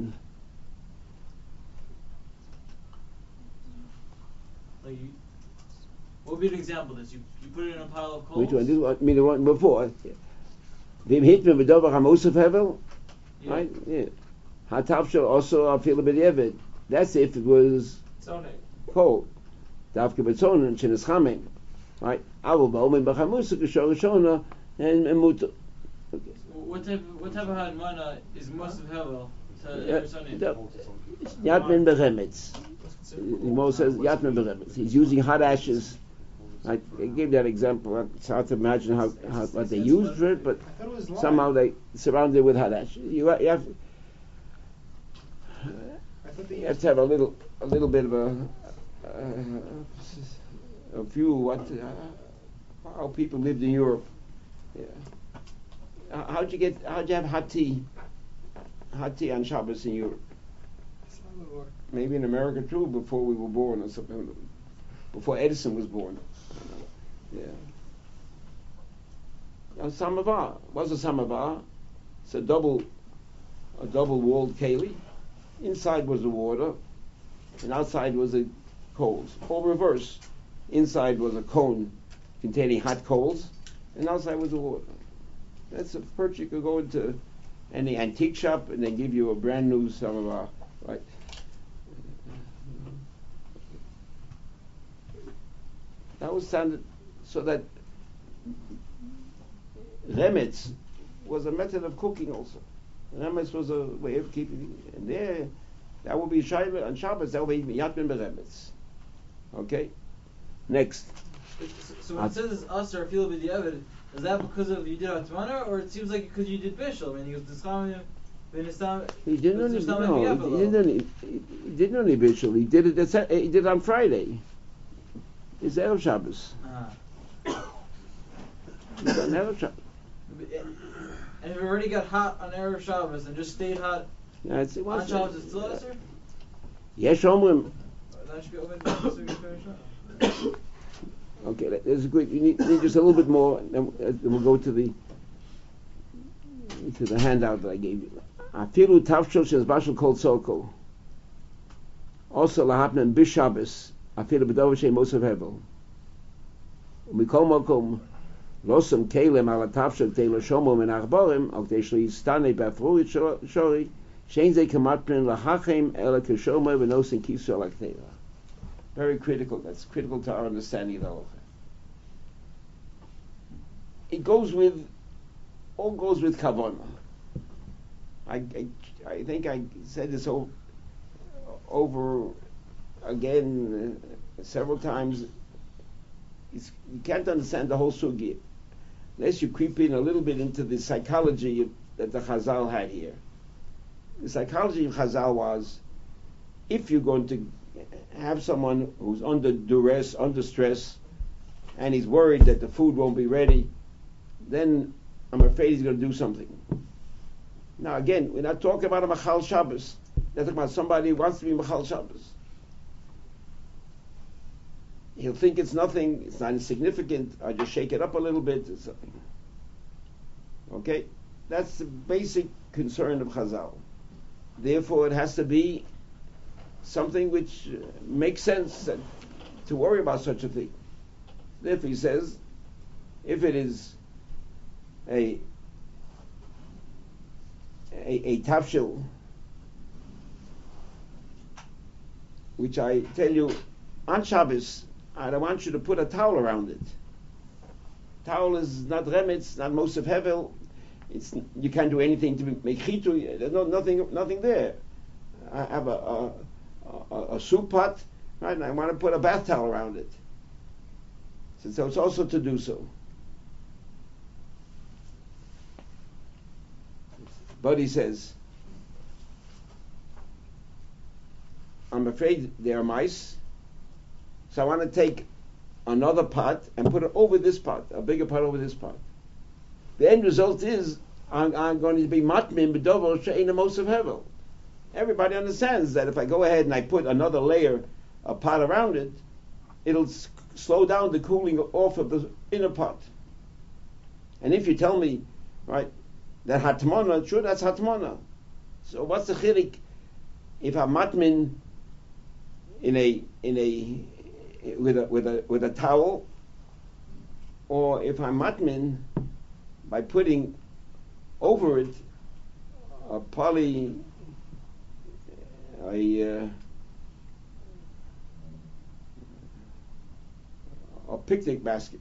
What would be an example of this? You put it in a pile of coals? Which one? This one? I mean the one before. V'im hitmin b'dover hamosef hevel. Right? Yeah. Hatavshel also afil b'diavad. That's if it was cold. Davke b'tzonen shenes chamim. Right? Avu ba'omen b'chamusa k'shor rishona and muto. What type of hadmana is Mosef Hevel to Yerushalayim? Yatmin b'chemetz. The Gemara says Yatmin b'chemetz. He's using hot ashes. I gave that example. It's hard to imagine what they used for it, but somehow they surrounded it with hot ashes. You have to have a little bit of a a few how people lived in Europe. Yeah. How'd you have hot tea on Shabbos in Europe? Maybe in America too, before we were born or something. Before Edison was born. Yeah. A samovar. What's a samovar? It's a double walled keli. Inside was the water, and outside was the coals. Or reverse. Inside was a cone containing hot coals, and outside was the water. That's a purchase. You could go into any antique shop and they give you a brand new samovar, right? That was standard, so that remetz was a method of cooking also. Remetz was a way of keeping, and there, that would be shayla on Shabbos. That would be yatmin beremetz. Okay. Next. So when it says it's us or feel b'diavad, is that because of you did atmana, or it seems like because you did bishul? I mean, he didn't only bishul. He did it on Friday. It's Erev Shabbos. It's on Erev Shabbos. And if it already got hot on Erev Shabbos and just stayed hot on Shabbos, it's still Esser? Yes, Omrim. That should be open so we can finish up. Okay, there's a good. You need just a little bit more, and then we'll go to the handout that I gave you. Afilu tafshel shel bashel kol tzoko. Also lahapnen bishabes. Afilu b'dover shei mosav hevel. Umikol mokom losem kelem ala tafshel teilo shomo min achborim al k'dei shlo yistane b'afruit shori shein ze kamatpnen lahachem ela keshomo v'nosin kisu ala k'teira. Very critical. That's critical to our understanding of the halacha. It goes with kavanah. I think I said this over again several times. You can't understand the whole sugya unless you creep in a little bit into the psychology that the Chazal had here. The psychology of Chazal was, if you're going to have someone who's under duress, under stress, and he's worried that the food won't be ready, then I'm afraid he's going to do something. Now again, we're not talking about a Machal Shabbos. We're talking about somebody who wants to be Machal Shabbos. He'll think it's nothing, it's not insignificant, I just shake it up a little bit, or something. Okay? That's the basic concern of Chazal. Therefore it has to be something which makes sense to worry about such a thing. Therefore he says, if it is a tafshil, which I tell you, on Shabbos, I don't want you to put a towel around it. Towel is not remetz, not mosef hevel. You can't do anything to make chitu. There's nothing there. I have a soup pot, right? And I want to put a bath towel around it. So it's also to do so. But he says, I'm afraid there are mice, so I want to take another pot and put it over this pot, a bigger pot over this pot. The end result is I'm going to be matmin b'dover she'ein mosav hevel. Everybody understands that if I go ahead and I put another layer, a pot around it, it'll slow down the cooling off of the inner pot. And if you tell me, right, that hatmana, sure, that's hatmana. So what's the chilik if I'm matmin with a towel, or if I'm matmin by putting over it a picnic basket,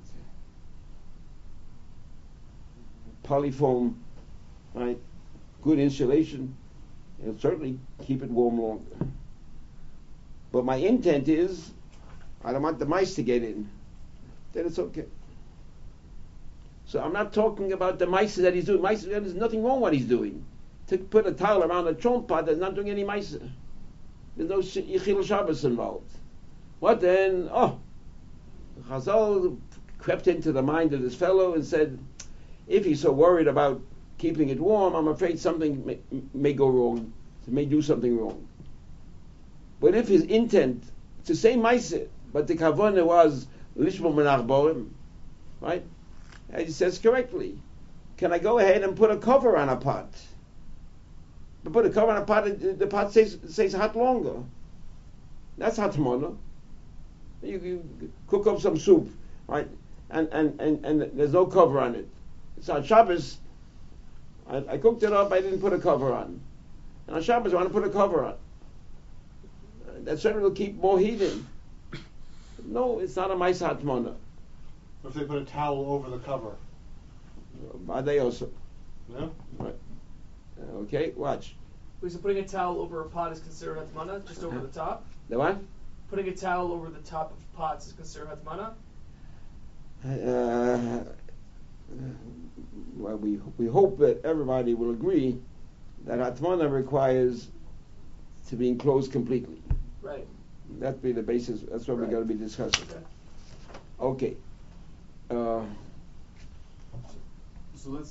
polyfoam, right? Good insulation. It'll certainly keep it warm longer. But my intent is, I don't want the mice to get in. Then it's okay. So I'm not talking about the mice that he's doing. Mice, there's nothing wrong with what he's doing. To put a towel around a chomp pot, that's not doing any mice. There's no Yichil Shabbos involved. What then? Oh, Chazal crept into the mind of this fellow and said, if he's so worried about keeping it warm, I'm afraid something may go wrong. He may do something wrong. But if his intent to say Maaseh, but the kavanah was lishmo menach borim, right? As he says correctly, can I go ahead and put a cover on a pot? But put a cover on a pot, the pot stays hot longer. That's hatmana. You cook up some soup, right? And there's no cover on it. It's on Shabbos. I cooked it up. I didn't put a cover on. And on Shabbos, I want to put a cover on. That certainly will keep more heat in. No, it's not a mais hatmana. If they put a towel over the cover. They also. No? Right. Okay, watch. So putting a towel over a pot is considered hatmana, just over the top? The what? Putting a towel over the top of pots is considered hatmana? Well, we hope that everybody will agree that hatmana requires to be enclosed completely. Right. That'd be the basis. That's what we're going to be discussing. Okay. So let's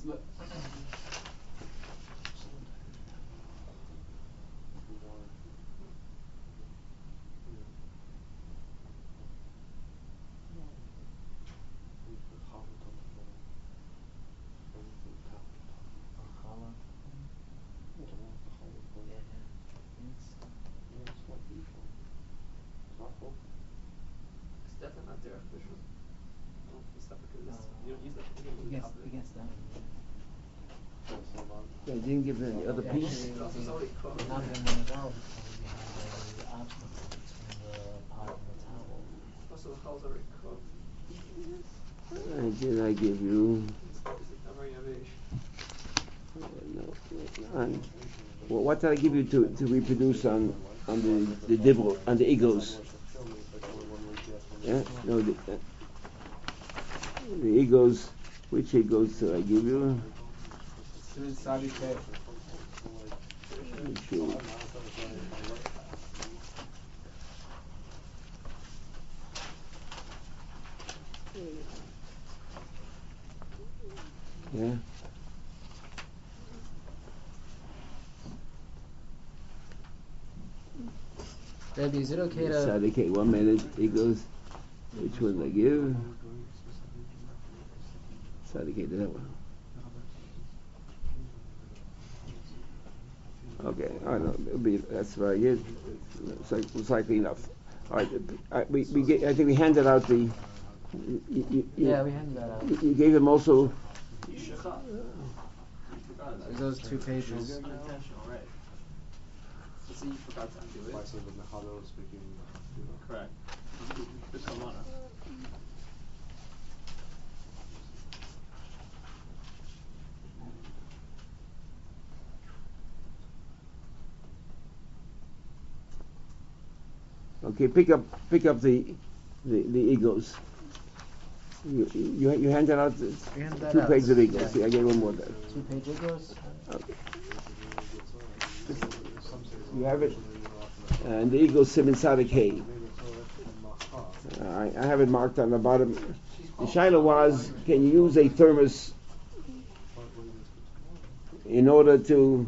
It's definitely not there official. No, it's not because you don't use that. Against that. I didn't give any other piece. It's also already cooked. Not even in the towel, because we have an obstacle between the pot and the towel. Also, the towel's already cooked. Did I give you? Not very yavish. No. Well, what did I give you to reproduce on the dibble on the egos? Yeah, no, the egos. Which egos did I give you? Sure. Yeah. Rebbe, is it okay to... Sadike, 1 minute, egos. Which one did I give? Sadike, that one. Okay, I know. That's very good. It's likely enough. All right, I think we handed out the. Yeah, we handed that out. You gave him also. You forgot. Those 2 pages. Unintentional, right. So you forgot to undo it. Correct. The kavana. Okay, pick up the egos. You handed out the 2 pages of egos. Yeah. See, I gave one more there. 2-page egos? Okay. You have it, and the egos Siman Sadik Hay. I have it marked on the bottom. The shaila was, can you use a thermos in order to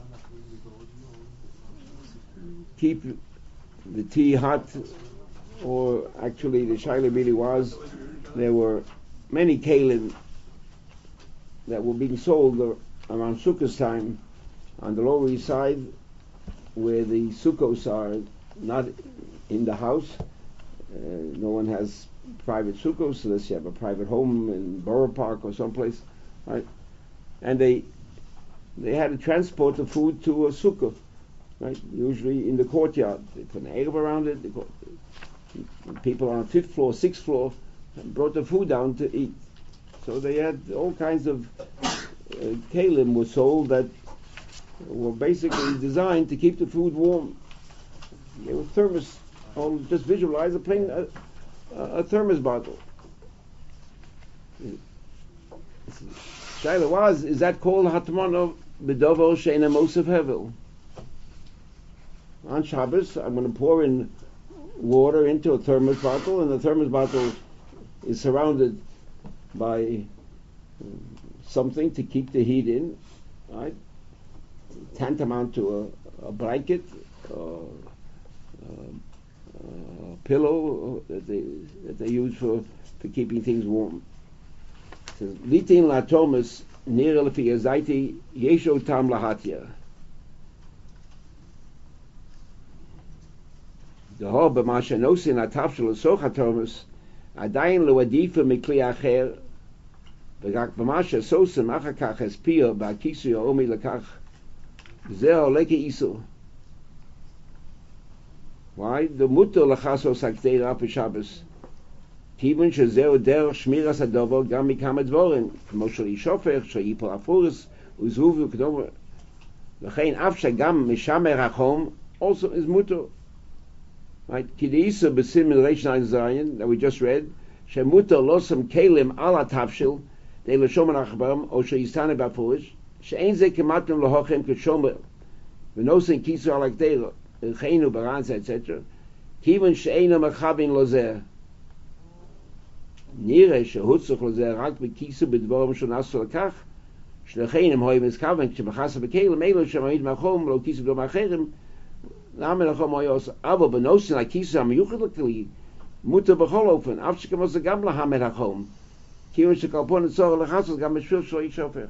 keep the tea hot? Or actually the shaila really was, there were many kalim that were being sold around Sukkot time on the Lower East Side, where the sukkos are not in the house. No one has private sukkos unless you have a private home in Borough Park or someplace, right? And they had to transport the food to a sukkah, right? Usually in the courtyard. They put an eruv around it. People on the 5th floor, 6th floor brought the food down to eat. So they had all kinds of kalim were sold that were basically designed to keep the food warm. They were thermos. Just visualize a plain a thermos bottle. Shaila was, is that called hatmana b'dovo she'ena mosef hevel? On Shabbos, I'm going to pour in water into a thermos bottle, and the thermos bottle is surrounded by something to keep the heat in, right? Tantamount to a blanket, pillow that they use for keeping things warm. It says, Litin la Thomas nir lefi azaiti yesho tam lahatia. The whole b'masha nosin atafshel socha Thomas adayin lo adifa mikli acher ורק במה שעשושים אחר כך הספיר בהכיסוי העומי לכך זה עולה כאיסור. Why? The mutter לחסוס הקטרה בשבס כיוון שזהו דרך שמירס הדובר גם מכמה דבורים כמו של אישופך, של איפור אפורס וזהוב וכדומה. לכן אף שגם משמר החום also is mutter. Right? כי דאיסור בסימן רשניים זיין that we just read שמוטר לא שם כלים על התבשיל די לשומר אחברם או שיסתנה בפורש שאין זה כמתנו להוכם כשומר ונוסן כיסו על הקטרה חיינו ברנצה etc. כיוון שאינו מכוון לזה נראה שהוצוך לזה רק בכיסו בדבורם שנעשו לכך שלכן הם רואים מסכוון כשמחסה בכלים אלו שמעיד מהחום לא כיסו בדום אחרים למה לחום היה עושה אבל בנוסן הכיסו המיוחד לכלי מותר בכל אופן אף שכמו זה גם להמד החום כיוון שכלפון הצורך לחסות גם בשביל שלא יישופך.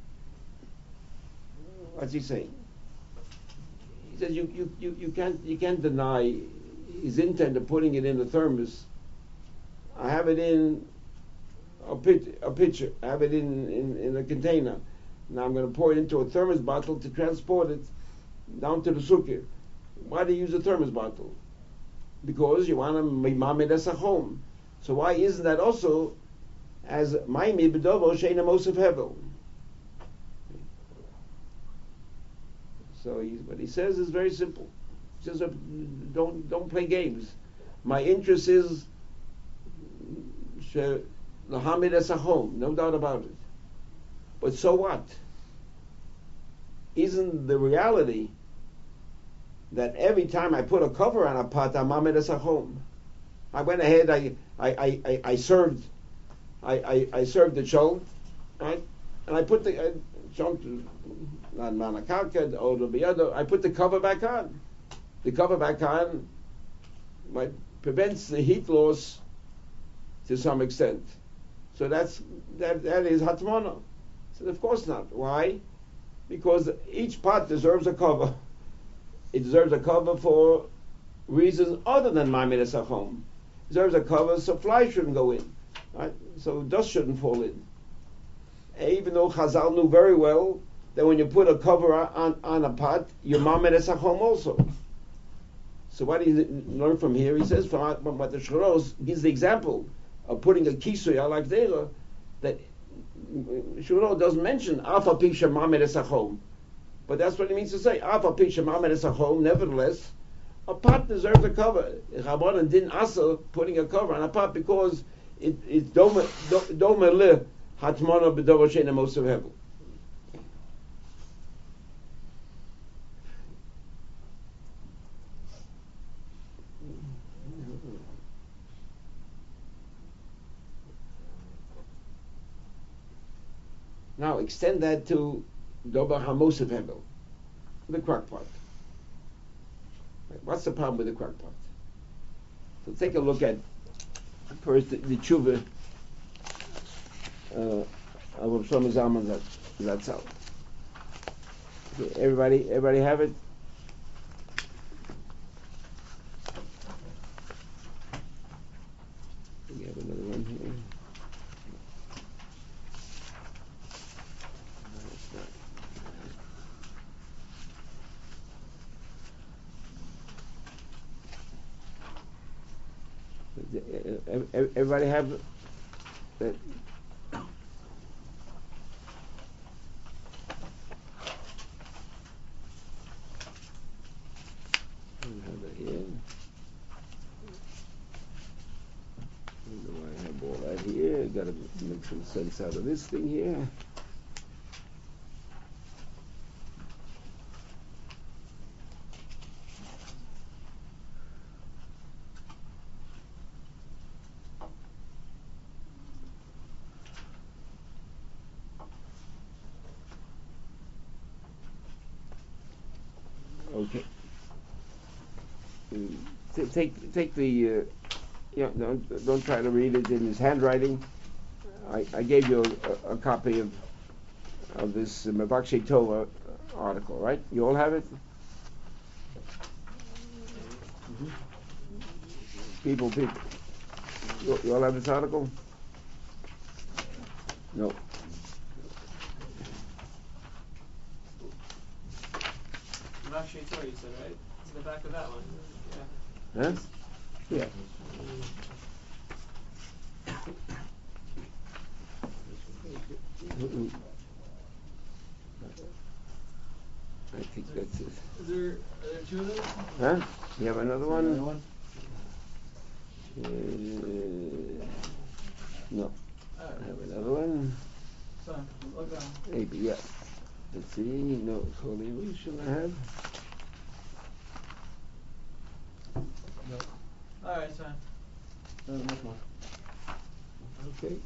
What's he saying? He says you can't deny his intent of putting it in the thermos. I have it in a pitcher. I have it in a container. Now I'm going to pour it into a thermos bottle to transport it down to the sukkah. Why do you use a thermos bottle? Because you want to mamed as a home. So why isn't that also as maimid b'dovo sheina mosef hevel? So what he says is very simple. He says, don't play games. My interest is lahamid as a home, no doubt about it. But so what? Isn't the reality that every time I put a cover on a pot, I'm mamed as a home? I went ahead, I served the chol, right? And I put the not manakalka or the other. I put the cover back on. The cover back on prevents the heat loss to some extent. So that is hatmona. So of course not. Why? Because each pot deserves a cover. It deserves a cover for reasons other than mamed as a home. It deserves a cover so flies shouldn't go in. Right? So dust shouldn't fall in. Even though Chazal knew very well that when you put a cover on a pot, you're mamed as a home also. So what do you learn from here? He says from what the Shloros gives the example of putting a kisui al akdera, that Shloros doesn't mention alpha pisha mamed as a home, but that's what he means to say. Alpha pisha mamed as a home. Nevertheless, a pot deserves a cover. Rabbanan didn't asa putting a cover on a pot because it's doma le hatmana b'dover sheina mosef hevel. Now extend that to dober hamosef hevel, the crock pot. What's the problem with the crock pot? So take a look at first the tshuva of Shlomo Zalman Zatzal. Okay, everybody have it? We have another one here. Everybody have that? Have it here. I have all that here. Got to make some sense out of this thing here. Okay. Take the. Don't try to read it in his handwriting. I gave you a copy of this Mevakshei Torah article, right? You all have it? People. You all have this article? No. Mevakshei Torah, you said, right? It's in the back of that one. Yeah. Huh? Yeah. I think that's it. Are there two of those? Huh? You have another one? Another one? No. I Alright. have another one. Fine. Look down. Maybe, yeah. Let's see. No, Holy Week should I have? Alright, it's fine. There's much more. Okay.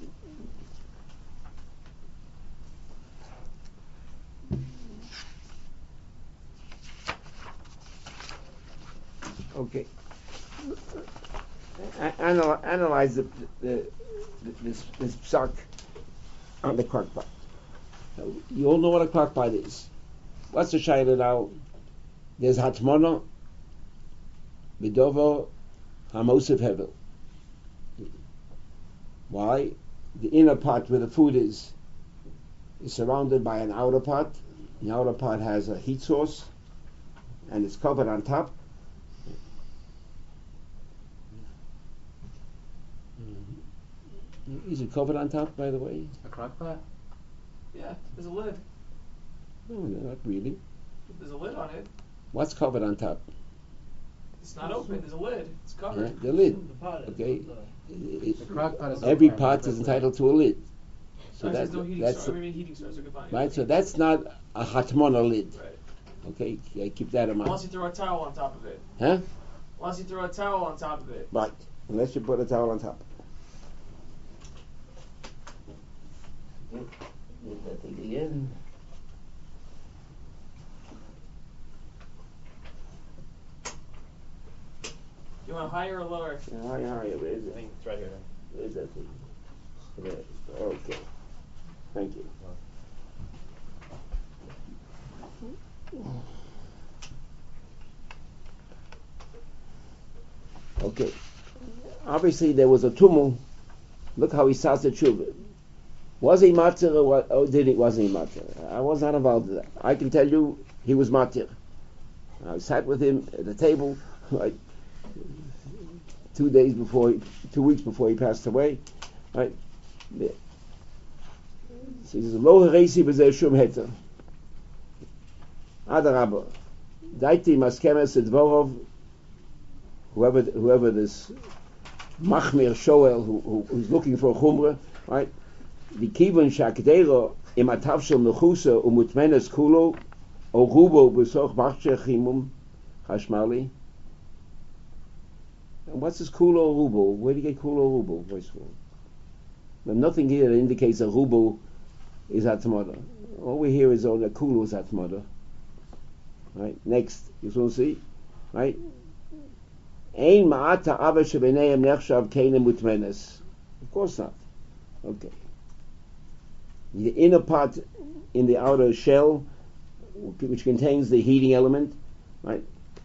Okay. Analyze this psak on the crockpot. You all know what a crockpot is. What's the shayla now? There's hatmona, midovo, hamosif hevel. Why? The inner part where the food is surrounded by an outer part. The outer part has a heat source and it's covered on top. Is it covered on top, by the way? A crock pot? Yeah, there's a lid. No, not really. There's a lid on it. What's covered on top? It's not open. There's a lid. It's covered. The lid. The pot is. Okay. The crock pot is Every open. pot is entitled to a lid. So There's no heating that's source. I mean, heating source are fine. right. So that's not a hatmona lid. Right. Okay, yeah, keep that in mind. Unless you throw a towel on top of it. Huh? Unless you throw a towel on top of it. Right. Unless you put a towel on top. Read that thing again. You want higher or lower? Higher. Where is it? I think it's right here. Where's that thing? There. Okay. Thank you. Okay. Obviously, there was a tumult. Look how he starts the tshuva. Was he matir or wasn't he matir? I was not involved in that. I can tell you he was matir. I sat with him at the table, like 2 weeks before he passed away. Right? He says, "Lo haresi b'zeh shum heter." Adarabba, daiti maskemes edvorov. Whoever this machmir shoel who's looking for a chumrah, right? The kivon shakdero im atav shel mechusa umutmenes kulo o rubo b'soch machshir chimum chashmali. And what's this kulo rubo? Where do you get kulo rubo? First of all, there's nothing here that indicates a rubo is atmada. All we hear is on a kulo is atmada. Right. Next, you will see, right? Ein ma'ata ava shebeneim nechshav keinem mutmenes. Of course not. Okay. The inner part in the outer shell, which contains the heating element, right?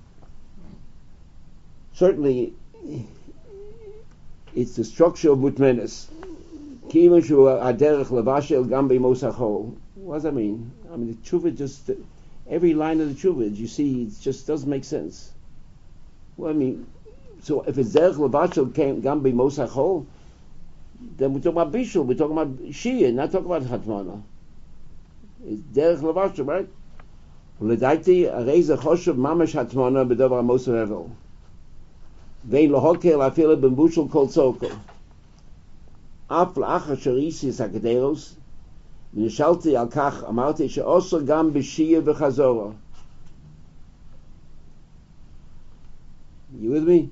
Certainly, it's the structure of mutmenes. Kiven shu aderech levashel gam b'mosachol. What does that mean? I mean, the tshuva just every line of the tshuva, you see, it just doesn't make sense. Well, I mean, so if it's derech levashel gam b'mosachol, then we're talking about bishul, we're talking about shia, not talking about hatmana. It's derech levashel, right? L'daiti areza choshev mamash hatmana b'davar amos hevel. Vein lohokel afile b'mbushel kol tzoko. Af la'achar sharisi sakderos. Nishalti al kach amarti she'oso gam b'shia v'chazora. You with me?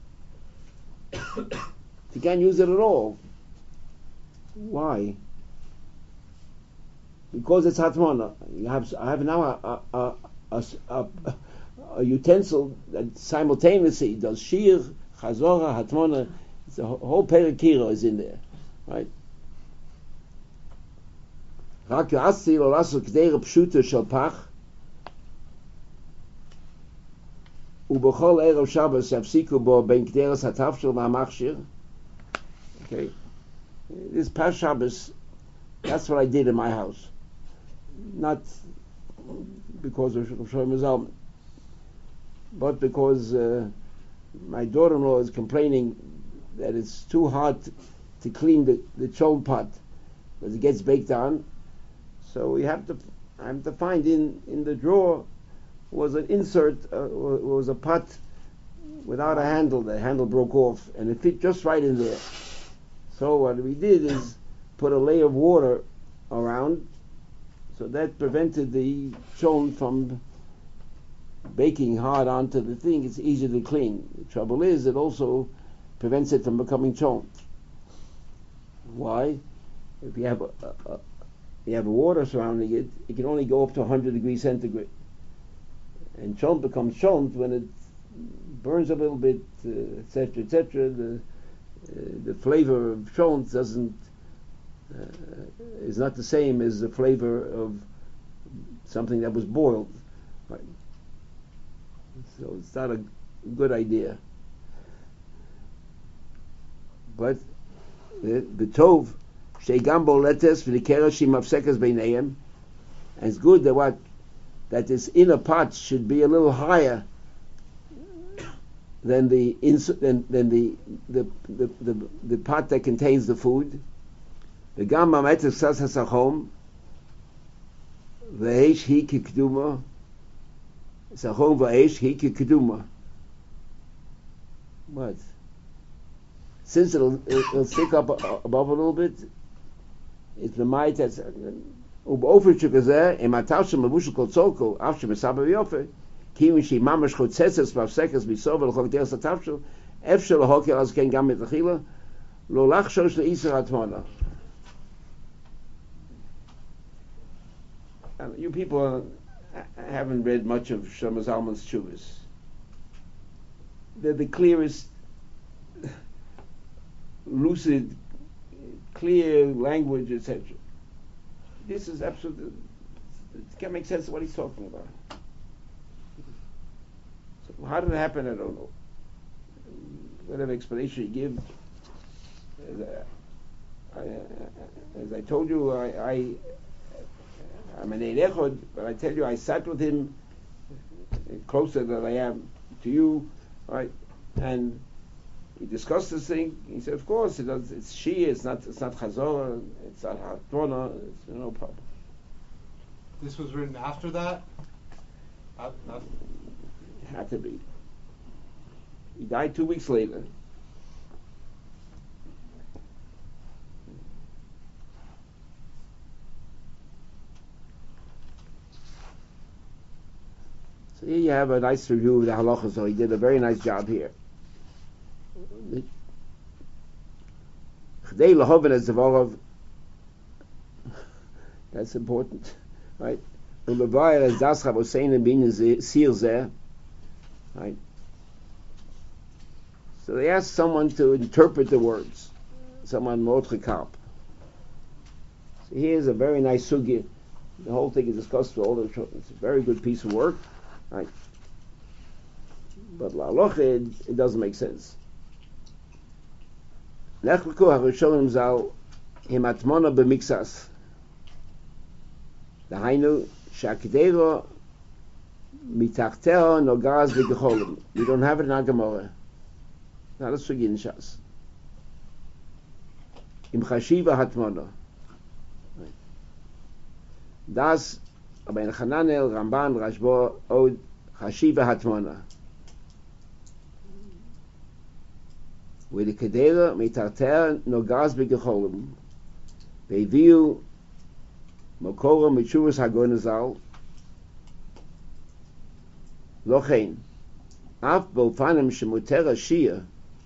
You can't use it at all. Why? Because it's hatmana. I have now a a utensil that simultaneously does shir, chazorah, hatmona. It's a whole perakira is in there, right? רק יעשי לו לעשות קדרה פשוטה של פח ובכל ערב שבת יפסיקו בו בין קדרס התבשיל והמכשיר. Okay, this past Shabbos, that's what I did in my house, not because of Shlomo Zalman, but because my daughter-in-law is complaining that it's too hard to clean the chol pot because it gets baked on. So I have to find in the drawer was an insert, was a pot without a handle. The handle broke off and it fit just right in there. So what we did is put a layer of water around, so that prevented the chol from baking hard onto the thing. It's easier to clean. The trouble is it also prevents it from becoming chol. Why? If you have a water surrounding it, it can only go up to 100 degrees centigrade. And chont becomes chont when it burns a little bit, etc., etc. The flavor of chont is not the same as the flavor of something that was boiled. Right? So it's not a good idea. But the tov shegambo letes v'likeroshim mafsekas beinayim, and it's good that this inner pot should be a little higher than the pot that contains the food. The gamma metes sas hasachom v'eish hi kikduma sachom v'eish hi kikduma. What? Since it'll stick up above a little bit, it's the might that's ובאופן שכזה, אם אתה שמבושל כל צולקו, אף שמסבב יופי, כי שהיא ממש חוצצת והפסקת מסוב ולחוק דרס התבשל, אפשר להוקר אז כן גם מתחילה, לא לחשוש לאיסר התמונה. You people haven't read much of Shlomo Zalman's Tshuvos. They're the clearest, lucid, clear language, etc. This is absolutely, it can't make sense of what he's talking about. So how did it happen? I don't know. Whatever explanation he gives, as I told you, I'm an Ein Echad, but I tell you, I sat with him closer than I am to you, right? And we discussed this thing. He said, "Of course, it's Shia. It's not Chazorah. It's not Hatmona. It's no problem." This was written after that. Not It had to be. He died 2 weeks later. So here you have a nice review of the halacha. So he did a very nice job here. That's important, right? Right? So they asked someone to interpret the words, someone Mordechai. So here's a very nice sugya. The whole thing is discussed with all the children. It's a very good piece of work, right? But la'aloch it doesn't make sense. Nechleku harishonim zal himatmona b'miksas. Dahainu shakdero mitachteo nogaz v'gecholim. We don't have it in our Gemara. Not a sugi in Shas. Im chashiva hatmona. Das aber in Hananel Ramban Rashbo od chashiva hatmona. With the kedera mitarter nogaz b'gecholim. Beviu mokora mitshuvas hagonazal. Lochein. Af bofanim shemutera shia.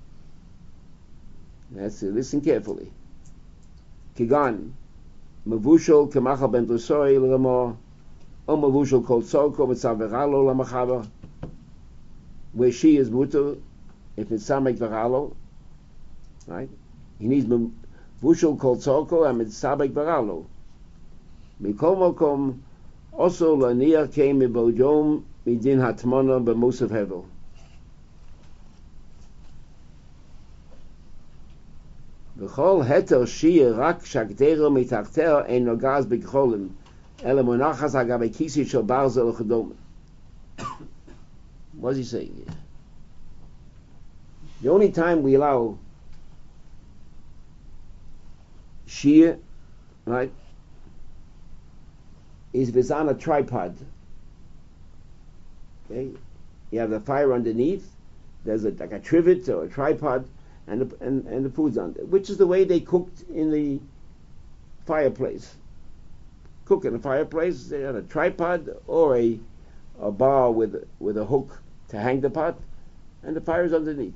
That's it. Listen carefully. Kigan. Mavushol kemachal ben drusoi l'ramo. O mavushol kol tzoko mitzavera lo l'machava. where she is mutter, if it's samek v'ralo, right? He needs vushul kol tzorko and it's samek v'ralo. Mikol mokom also laniach came mibojom midin hatmona b'musaf hevel. V'chol heter shir rak shagdero mitachter ein nogaz b'kcholim ele monachas agabe kisi shel barzel chedom. What's he saying here? The only time we allow shear, right, is if it's on a tripod. Okay, you have the fire underneath. There's like a trivet or a tripod, and the food's on there, which is the way they cooked in the fireplace. Cook in the fireplace. They had a tripod or a bar with a hook to hang the pot, and the fire is underneath.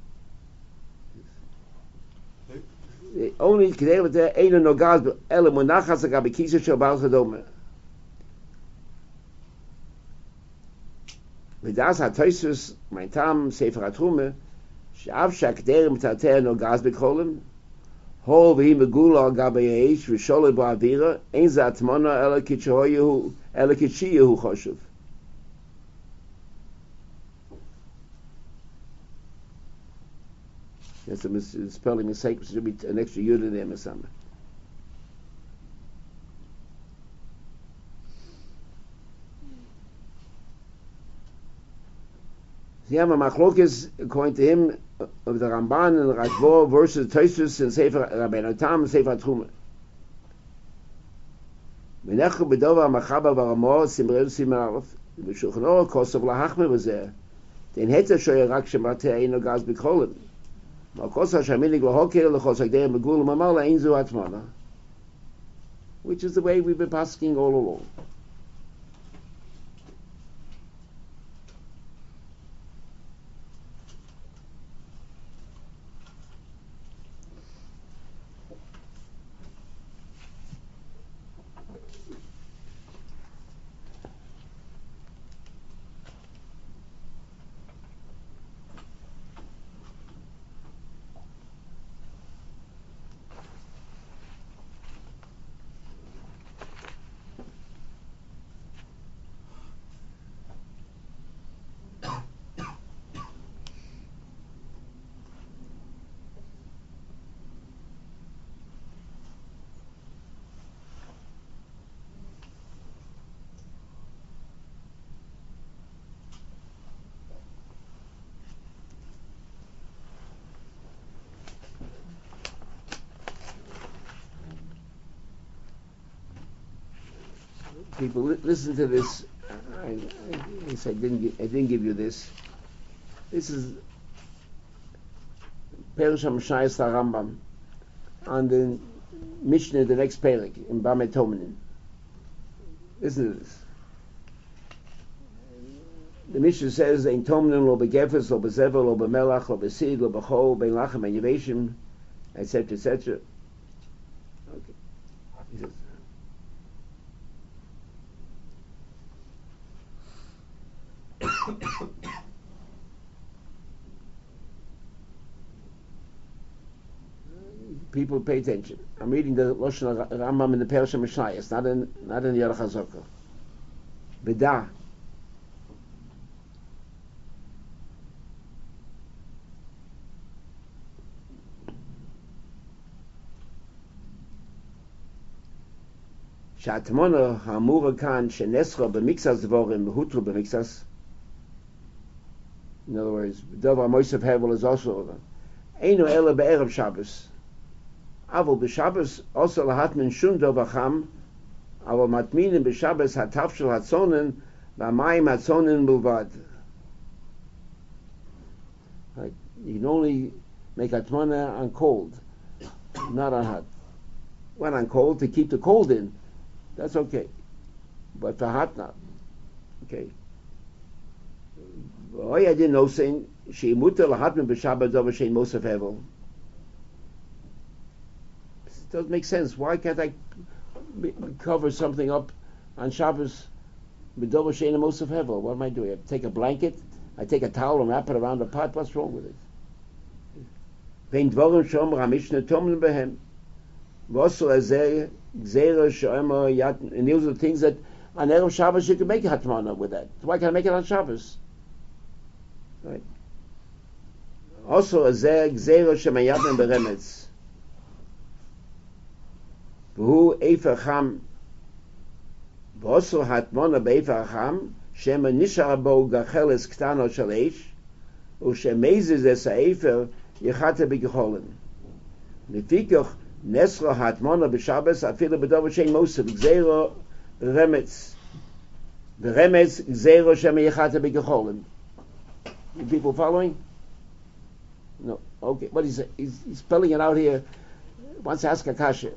Only kedei there ain't no gas ele monachas agabe kisa shel bal chadoma. V'das ha'toisus mein tam sefer hatrume she'av shakder mitater no gas b'kolim hol v'hi megula agabe yesh v'sholei ba'avira ein ze atmona ele kitchoyehu ele kitchiyehu choshev. That's a spelling mistake. There should be an extra yud in there, Masama. So you have a machlokes, according to him, of the Ramban and the Rashbo versus Tosfos and Sefer Rabbeinu Tam and Sefer Truma. Menechu b'dova machaba v'ramo simreu simarov v'shulchan aruch kosov lahachmer v'zeh den heter shoyer rak shemate eino gaz b'kolim. Which is the way we've been passing all along. People, listen to this. I guess I didn't give you this. This is Perush HaMashayis Rambam on the Mishnah, the next Perek in Bamei Tominin. Listen to this. The Mishnah says, "Ein Tominin lo begefes, lo bezevel, lo bemelach, lo besid, lo bechol, bein lachem and yeveshim, etc., etc." Okay. He says, people pay attention. I'm reading the Lashon Rambam in the Perush HaMashayis, not in the Aruch HaZokah. B'da. Shatmona ha'amura kan shenesra b'mixas dvorim hutru b'mixas. In other words, Davar Mosef Hevel is also Einu Ela be'erev Shabbos. Avol b'Shabbos also lahatmin shum davar cham, avol matminin b'Shabbos hatafshel hatzonin v'amayim hatzonin bulvad. Right. You can only make atmana on cold, not on hot. When on cold, to keep the cold in, that's okay. But for hot, not. Okay. Oh, I didn't know saying she mutter lahatmin b'Shabbat davar shein Mosef Hevel. It doesn't make sense. Why can't I cover something up on Shabbos b'davar shein Mosef Hevel? What am I doing? I have to take a blanket I take a towel and wrap it around the pot. What's wrong with it? Vein dvorim shomer HaMishnah tomim behem. V'osu azeh gzeira shomer yat. And these are the things that on Erev Shabbos you can make a hatmana with that. Why can't I make it on Shabbos? Right. Also azeh gzeira shomer yatim beremetz. V'hu efer cham. V'osu hatmana be'efer cham. Shema nishar bo gacheles ktano shel eish. U'shemezes es ha'efer Yechate b'gecholim. Lefikach nesra hatmona b'Shabbos afilu b'dover shein mosef gzeiro remetz. The remetz gzeiro shema yechate b'gecholim. You people following? No. Okay. What is it? He's spelling it out here. He wants to ask a kasha.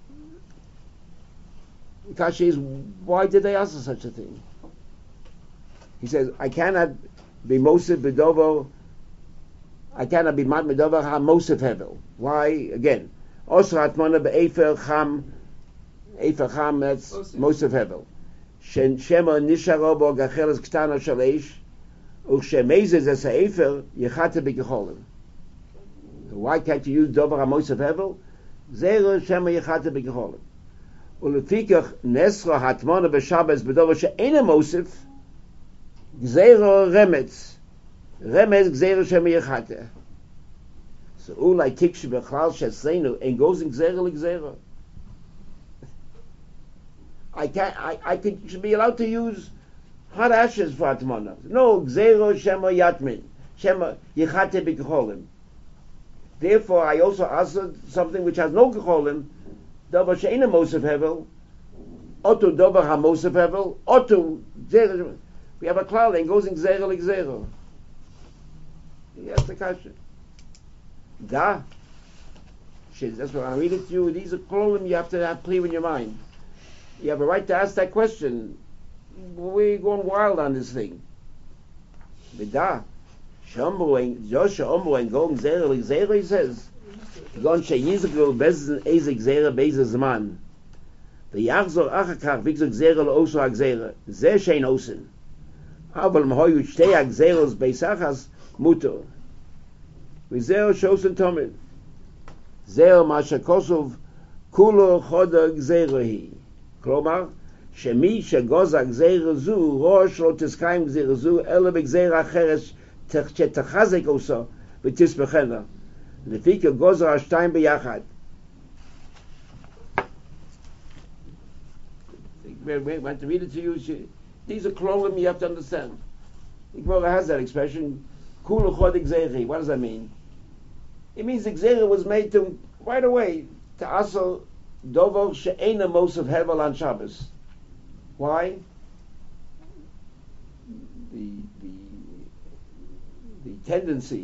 The kasha is, why did they ask such a thing? He says, I cannot be mosef b'dover. I cannot be mat medover ha mosef hevel. Why? Again, osra atmona be'efer cham, that's mosef hevel. Shen shema nisharo bo gacheles ktano shalish, uchshemezes es ha'efer yechate b'gecholim. Why can't you use dover ha mosef hevel? Zero shema yechate b'gecholim. Ulefikach nesra hatmona b'Shabbos bedover she'ena mosef, zero remetz. Remez gzeira shema yechate. So ulai tikshi bechlal shesenu and goes in gzeira legzeira. I should be allowed to use hot ashes for atmana. No, gzeira shema yatmin. Shema yechate b'gecholim. Therefore, I also answered something which has no gecholim. Davar she'ena mosef hevel. Oto davar ha mosef hevel. Oto gzeira. We have a klal and goes in gzeira legzeira. Yes, the kasha. Da. That's what I'm reading to you. These are klolim you have to have clear in your mind. You have a right to ask that question. We're going wild on this thing. Da. Shomboing, Joshua Omboing, going zera, he says. Gon sheyizgul bezin ezek zera bezes man. The yachzor achakach vikzor zera lo oso ha'gzera. Ze shein osin. Aval m'hoyu shtei ha'gzeros beisachas muto. V'zeo shosen tomid. Zeo masha kosov kulo choda gzerohi. Klomar, shemi shegoza gzero zu, rosh lo tiskayim gzero zu, ele b'gzera acheres שתחזק אותו ותסבכנה לפי כגוזר השתיים ביחד. I want to read it to you. These are klolim you have to understand. The Gemara has that expression, kulu chodik zechi. What does that mean? It means the gzera was made to, right away, to asel dover she'ena mosef hevel on Shabbos. Why? The tendency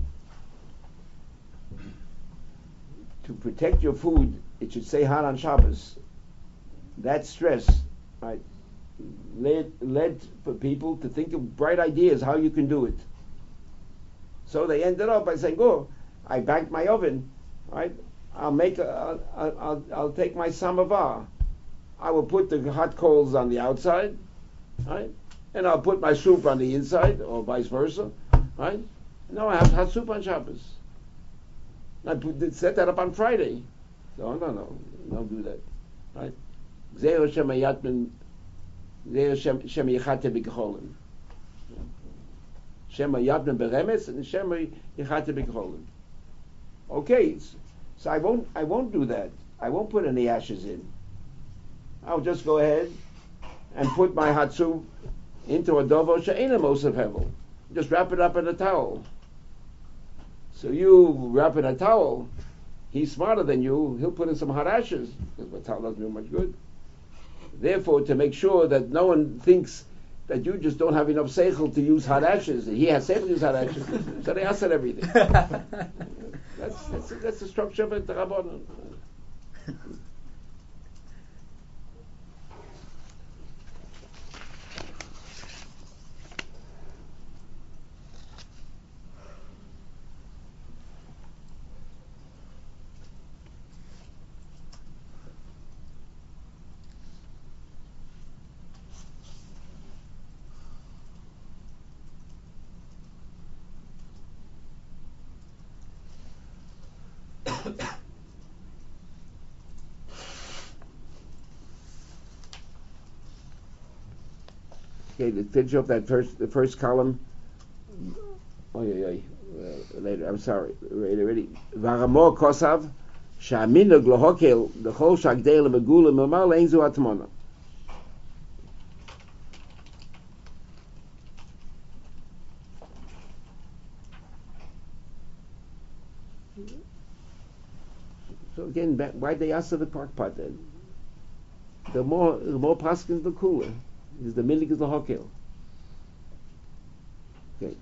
to protect your food, it should say hot on Shabbos. That stress, right, led for people to think of bright ideas how you can do it. So they ended up by saying, "Oh, I banked my oven, right? I'll take my samovar. I will put the hot coals on the outside, right? And I'll put my soup on the inside, or vice versa, right? No, I have hot soup on Shabbos. I set that up on Friday. No, don't do that, right? Gzeiro shema yatmin, gzeiro shema yechate b'gecholim. Shema yatmin beremes and shema yechate b'gecholim. Okay, so I won't do that. I won't put any ashes in. I'll just go ahead and put my hot soup into a dovo she'ena mosef hevel. Just wrap it up in a towel. So you wrap it in a towel. He's smarter than you. He'll put in some hot ashes because the towel doesn't do much good. Therefore, to make sure that no one thinks that you just don't have enough seichel to use hot ashes, he has seichel to use hot ashes, so they answer everything. That's the structure of it. Okay, to finish up the first column. Later, I'm sorry. Ready. Varamor kosav sha'aminog lohokel l'chol shagdei lemegula memar le'en zu atmona. So again, why they ask for the park part then? The more paskin, the cooler. Is the minig is the hokel. Okay.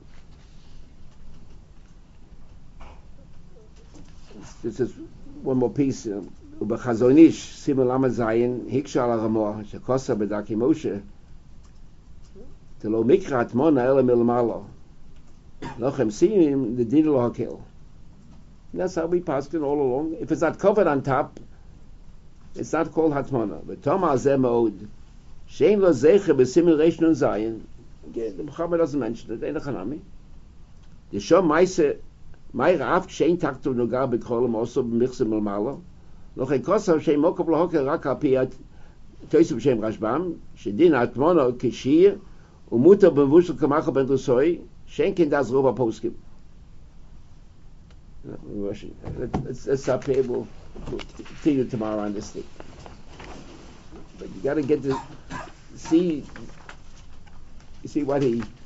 This is one more piece. Ubechazonish simul amad zayin hikshal aramor shekosa bedaki Moshe telo mikra atmona ele milmalo lochem simim the din lo hokel. That's how we passed it all along. If it's not covered on top, it's not called hatmona. But Toma zemod shein lo zecher besimulation on zayin. Again, the Muhammad doesn't mention it. Ein chanami. The shom meise mei raf shein takto nogar bekolam also b'michse milmalo. Noch ein kosav shein mokav lo hokel rak al piyat toisu b'shem Rashbam shedin hatmona kishir umuta b'vushel kamacha ben rusoi shein kin das roba poskim. Let's stop here. We'll continue tomorrow on this thing. But you got to get to see what he